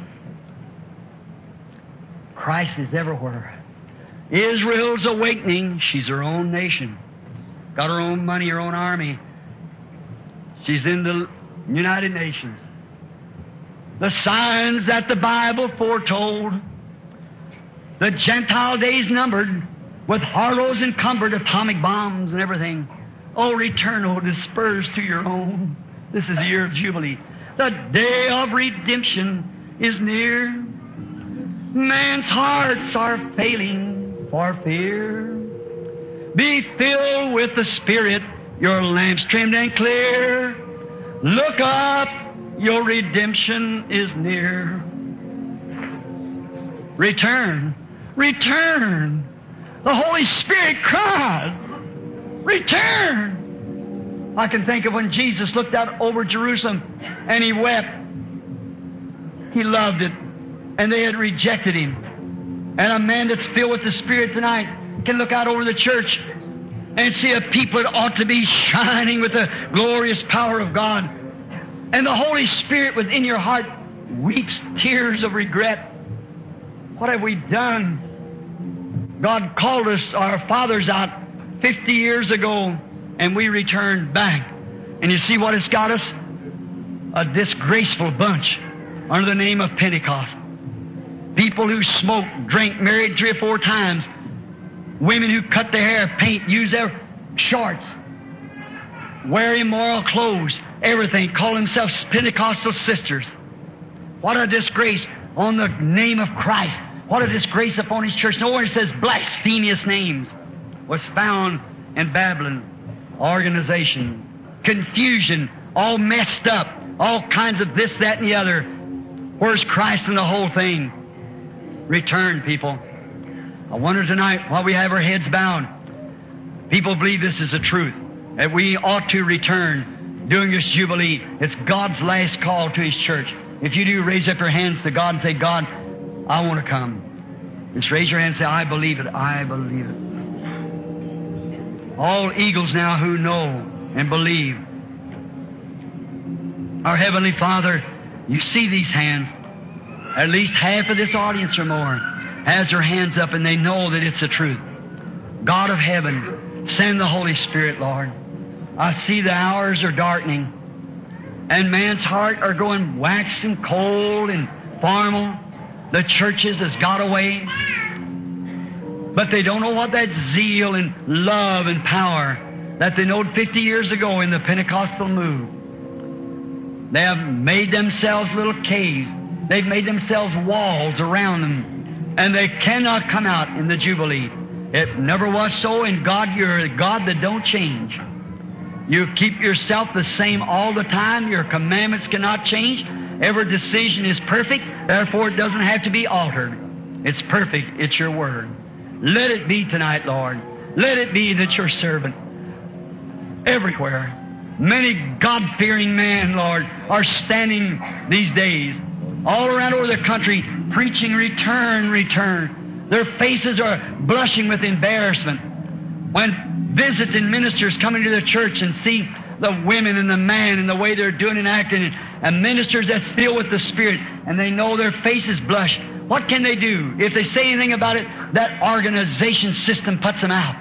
Christ is everywhere. Israel's awakening. She's her own nation. Got her own money, her own army. She's in the United Nations. The signs that the Bible foretold. The Gentile days numbered, with horrors encumbered, atomic bombs and everything. Oh, return, oh, disperse to your own. This is the year of Jubilee. The day of redemption is near. Man's hearts are failing for fear. Be filled with the Spirit, your lamps trimmed and clear. Look up, your redemption is near. Return, return. The Holy Spirit cries, return. I can think of when Jesus looked out over Jerusalem and He wept. He loved it, and they had rejected Him. And a man that's filled with the Spirit tonight can look out over the church and see a people that ought to be shining with the glorious power of God. And the Holy Spirit within your heart weeps tears of regret. What have we done? God called us, our fathers, out fifty years ago, and we returned back. And you see what it's got us? A disgraceful bunch under the name of Pentecost. People who smoke, drink, married three or four times. Women who cut their hair, paint, use their shorts, wear immoral clothes, everything, call themselves Pentecostal sisters. What a disgrace on the name of Christ. What a disgrace upon His church. Nowhere it says blasphemous names was found in Babylon. Organization, confusion, all messed up, all kinds of this, that, and the other. Where's Christ in the whole thing? Return, people. I wonder tonight, while we have our heads bowed, people believe this is the truth, that we ought to return during this Jubilee. It's God's last call to His church. If you do, raise up your hands to God and say, God, I want to come. Just raise your hand and say, I believe it, I believe it. All eagles now who know and believe. Our Heavenly Father, you see these hands. At least half of this audience or more has their hands up and they know that it's the truth. God of heaven, send the Holy Spirit, Lord. I see the hours are darkening and man's heart are growing waxing cold and formal. The churches has got away. But they don't know what that zeal and love and power that they knowed fifty years ago in the Pentecostal move. They have made themselves little caves. They've made themselves walls around them, and they cannot come out in the Jubilee. It never was so, and God, you're a God that don't change. You keep yourself the same all the time. Your commandments cannot change. Every decision is perfect, therefore it doesn't have to be altered. It's perfect. It's your word. Let it be tonight, Lord. Let it be that your servant everywhere, many God-fearing men, Lord, are standing these days all around over the country preaching return, return. Their faces are blushing with embarrassment when visiting ministers come into the church and see the women and the man and the way they're doing and acting, and, and ministers that's filled with the Spirit, and they know their faces blush. What can they do? If they say anything about it, that organization system puts them out.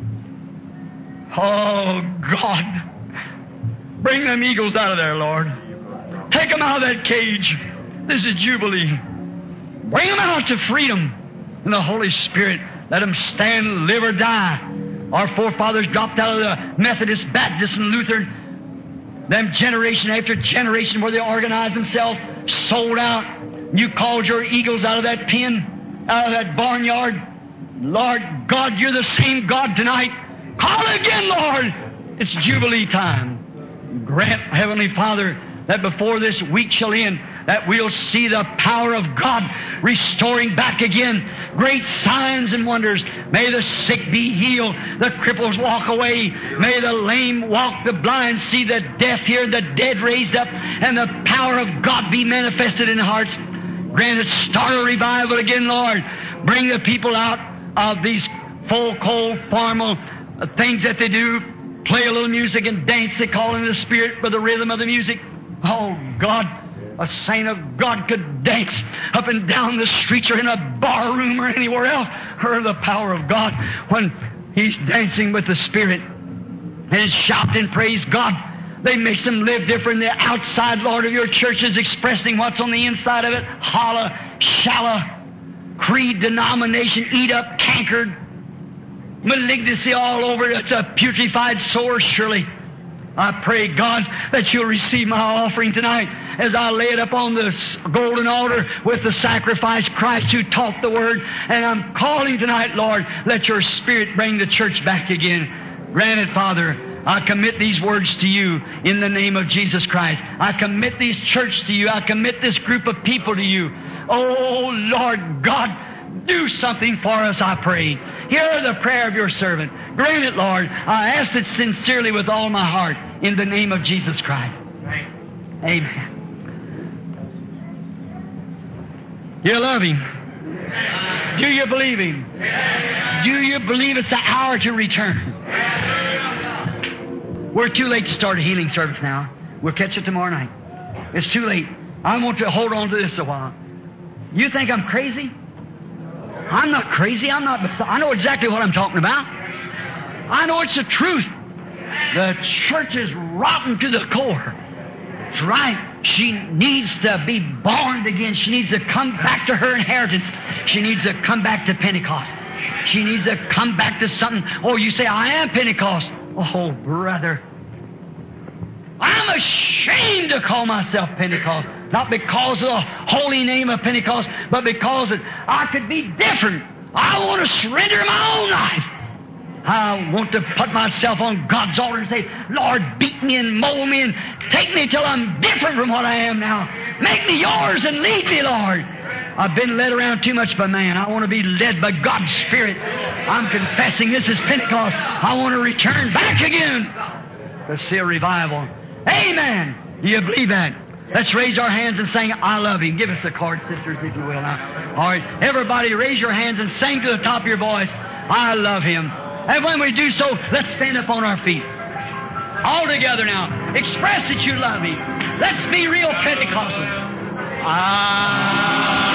Oh, God. Bring them eagles out of there, Lord. Take them out of that cage. This is Jubilee. Bring them out to freedom in the Holy Spirit. Let them stand, live, or die. Our forefathers dropped out of the Methodist, Baptist, and Lutheran. Them generation after generation where they organized themselves, sold out. You called your eagles out of that pen, out of that barnyard. Lord God, you're the same God tonight. Call again, Lord. It's Jubilee time. Grant, Heavenly Father, that before this week shall end, that we'll see the power of God restoring back again great signs and wonders. May the sick be healed, the cripples walk away, may the lame walk, the blind see, the deaf hear, the dead raised up, and the power of God be manifested in hearts. Grant it, start a revival again, Lord. Bring the people out of these full, cold, formal things that they do. Play a little music and dance, they call in the Spirit by the rhythm of the music. Oh, God, a saint of God could dance up and down the streets or in a bar room or anywhere else. Or the power of God when he's dancing with the Spirit and shout and praise God. They make them live different. The outside, Lord, of your church is expressing what's on the inside of it. Holla, shalla, creed, denomination, eat up, cankered, malignancy all over. It's a putrefied sore, surely. I pray, God, that you'll receive my offering tonight as I lay it up on the golden altar with the sacrifice Christ who taught the Word. And I'm calling tonight, Lord, let your Spirit bring the church back again. Grant it, Father. I commit these words to you in the name of Jesus Christ. I commit this church to you. I commit this group of people to you. Oh, Lord God, do something for us, I pray. Hear the prayer of your servant. Grant it, Lord. I ask it sincerely with all my heart in the name of Jesus Christ. Amen. You love Him? Do you believe Him? Do you believe it's the hour to return? We're too late to start a healing service now. We'll catch it tomorrow night. It's too late. I want to hold on to this a while. You think I'm crazy? I'm not crazy. I'm not. I know exactly what I'm talking about. I know it's the truth. The church is rotten to the core. That's right. She needs to be born again. She needs to come back to her inheritance. She needs to come back to Pentecost. She needs to come back to something. Oh, you say, I am Pentecost. Oh, brother. I'm ashamed to call myself Pentecost. Not because of the holy name of Pentecost, but because of, I could be different. I want to surrender my own life. I want to put myself on God's altar and say, Lord, beat me and mold me and take me till I'm different from what I am now. Make me yours and lead me, Lord. I've been led around too much by man. I want to be led by God's Spirit. I'm confessing this is Pentecost. I want to return back again to see a revival. Amen. Do you believe that? Let's raise our hands and sing, I love Him. Give us the chord, sisters, if you will now. All right. Everybody raise your hands and sing to the top of your voice, I love Him. And when we do so, let's stand up on our feet. All together now. Express that you love me. Let's be real Pentecostal. I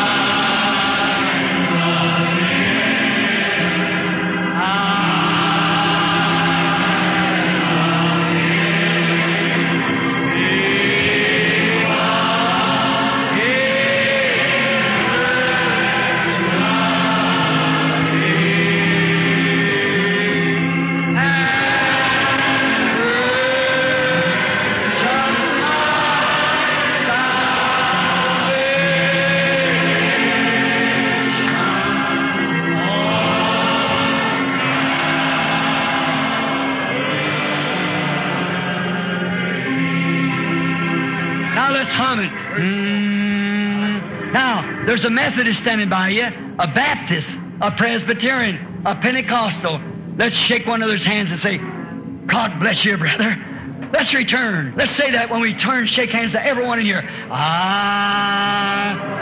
There's a Methodist standing by you, a Baptist, a Presbyterian, a Pentecostal. Let's shake one another's hands and say, God bless you, brother. Let's return. Let's say that when we turn, shake hands to everyone in here. Ah.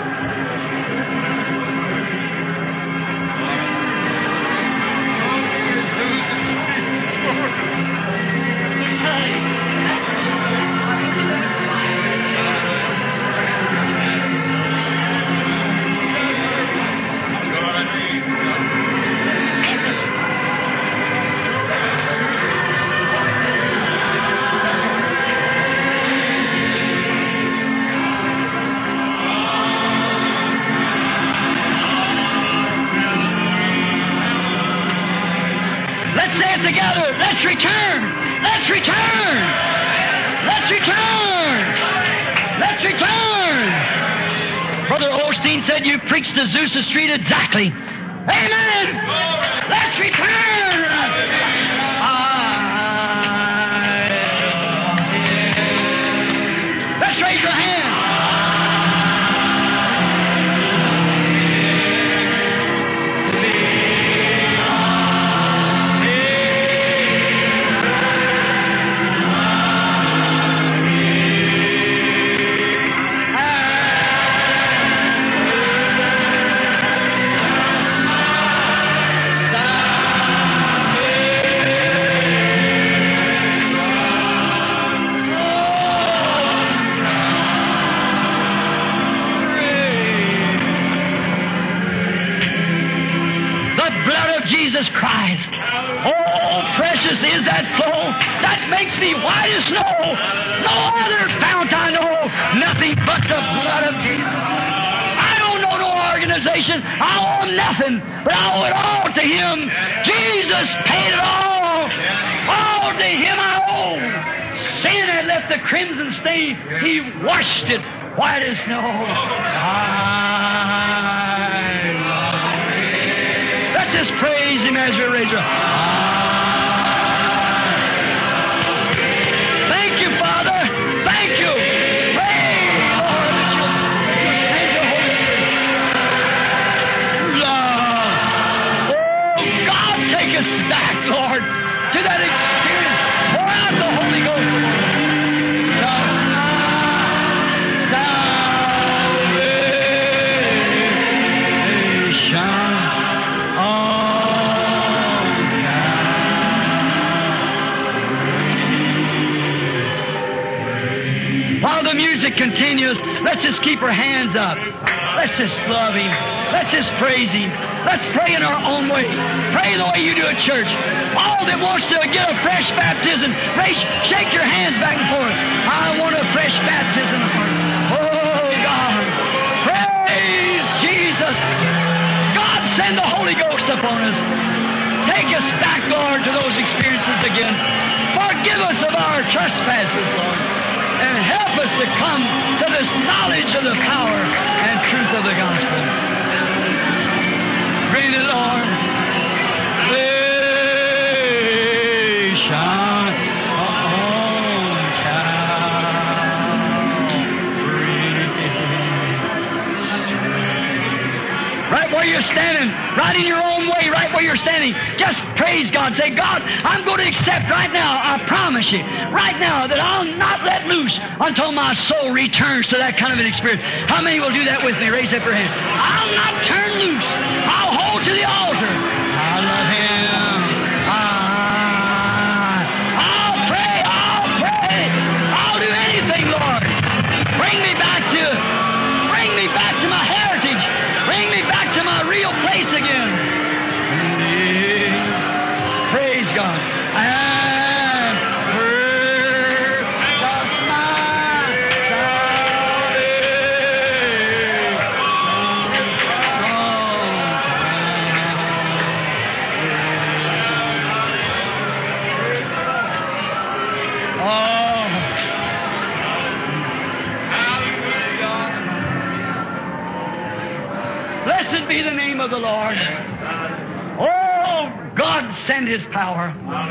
Together, let's return. Let's return. Let's return. Let's return. Brother Osteen said you preached to Zeus Street exactly. Amen. Let's return. I... Let's raise your hand. Jesus Christ. Oh, precious is that flow that makes me white as snow. No other fount I know, nothing but the blood of Jesus. I don't know no organization. I owe nothing, but I owe it all to Him. Jesus paid it all. All to Him I owe. Sin had left the crimson stain. He washed it white as snow. I Just praise Him as your razor. Thank you, Father. Thank you. Pray, Lord, that you send your Holy Spirit. Oh, God, take us back, Lord, to that experience. Pour out the Holy Ghost. Just salvation. While the music continues, let's just keep our hands up. Let's just love Him. Let's just praise Him. Let's pray in our own way. Pray the way you do at church. All that wants to get a fresh baptism, raise, shake your hands back and forth. I want a fresh baptism. Oh, God. Praise Jesus. God, send the Holy Ghost upon us. Take us back, Lord, to those experiences again. Forgive us of our trespasses, Lord. And help us to come to this knowledge of the power and truth of the gospel. Grant it, Lord. Right where you're standing, right in your own way, right where you're standing, just praise God. Say, God, I'm going to accept right now, I promise you, right now, that I'll not let loose until my soul returns to that kind of an experience. How many will do that with me? Raise up your hand. I'll not turn loose. I'll hold to the altar. I love Him. I, I'll pray. I'll pray. I'll do anything, Lord. Bring me back to, bring me back to my heritage. Bring me back to my real place again. Praise God. And praise my Blessed be the name of the Lord. Oh, God, send His power.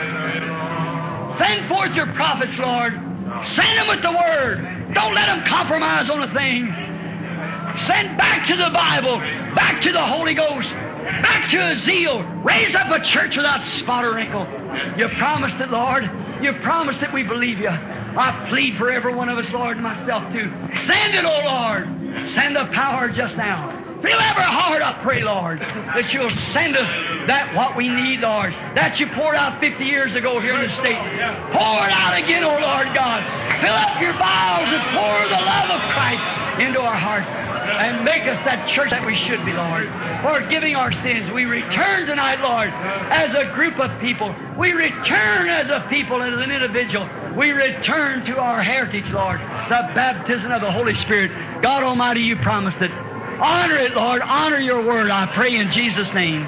Send forth your prophets, Lord. Send them with the Word. Don't let them compromise on a thing. Send back to the Bible, back to the Holy Ghost, back to a zeal. Raise up a church without spot or wrinkle. You promised it, Lord. You promised it. We believe you. I plead for every one of us, Lord, and myself too. Send it, oh Lord. Send the power just now. Fill every heart, I pray, Lord, that you'll send us that what we need, Lord. That you poured out fifty years ago here in the state. Pour it out again, oh Lord God. Fill up your vials and pour the love of Christ into our hearts and make us that church that we should be, Lord. Forgiving our sins, we return tonight, Lord, as a group of people. We return as a people, as an individual. We return to our heritage, Lord, the baptism of the Holy Spirit. God Almighty, you promised it. Honor it, Lord. Honor your word, I pray in Jesus' name.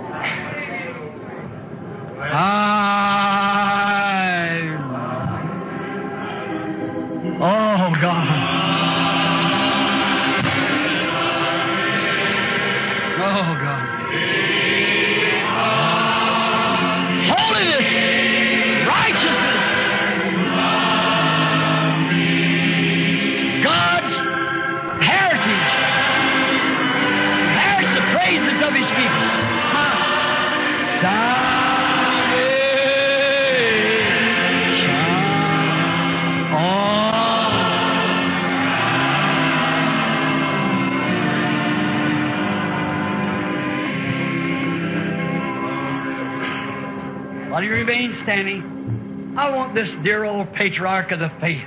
I... Oh, God. Oh, God. Holiness, righteousness, God's heritage, inherits the praises of His people. Salvation, oh. While you remain standing, I want this dear old patriarch of the faith.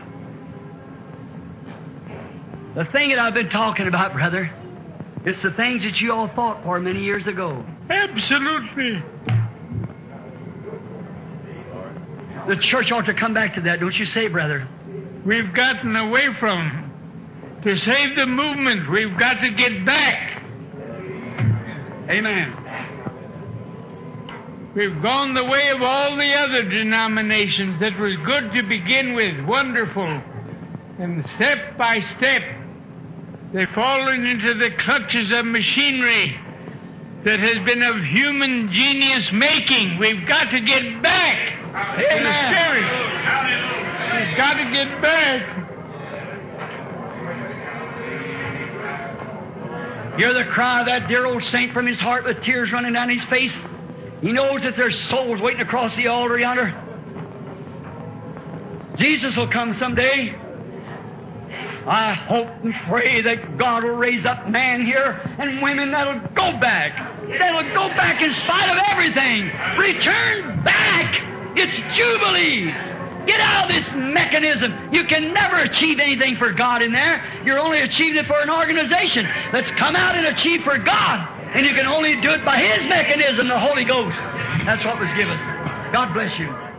The thing that I've been talking about, brother, it's the things that you all fought for many years ago. Absolutely. The church ought to come back to that, don't you say, brother? We've gotten away from. To save the movement, we've got to get back. Amen. We've gone the way of all the other denominations that was good to begin with, wonderful. And step by step, they've fallen into the clutches of machinery that has been of human genius making. We've got to get back to the Spirit. We've got to get back. Hear the cry of that dear old saint from his heart with tears running down his face. He knows that there's souls waiting across the altar yonder. Jesus will come someday. I hope and pray that God will raise up man here and women that'll go back. That'll go back in spite of everything. Return back. It's Jubilee. Get out of this mechanism. You can never achieve anything for God in there. You're only achieving it for an organization. Let's come out and achieve for God. And you can only do it by His mechanism, the Holy Ghost. That's what was given. God bless you.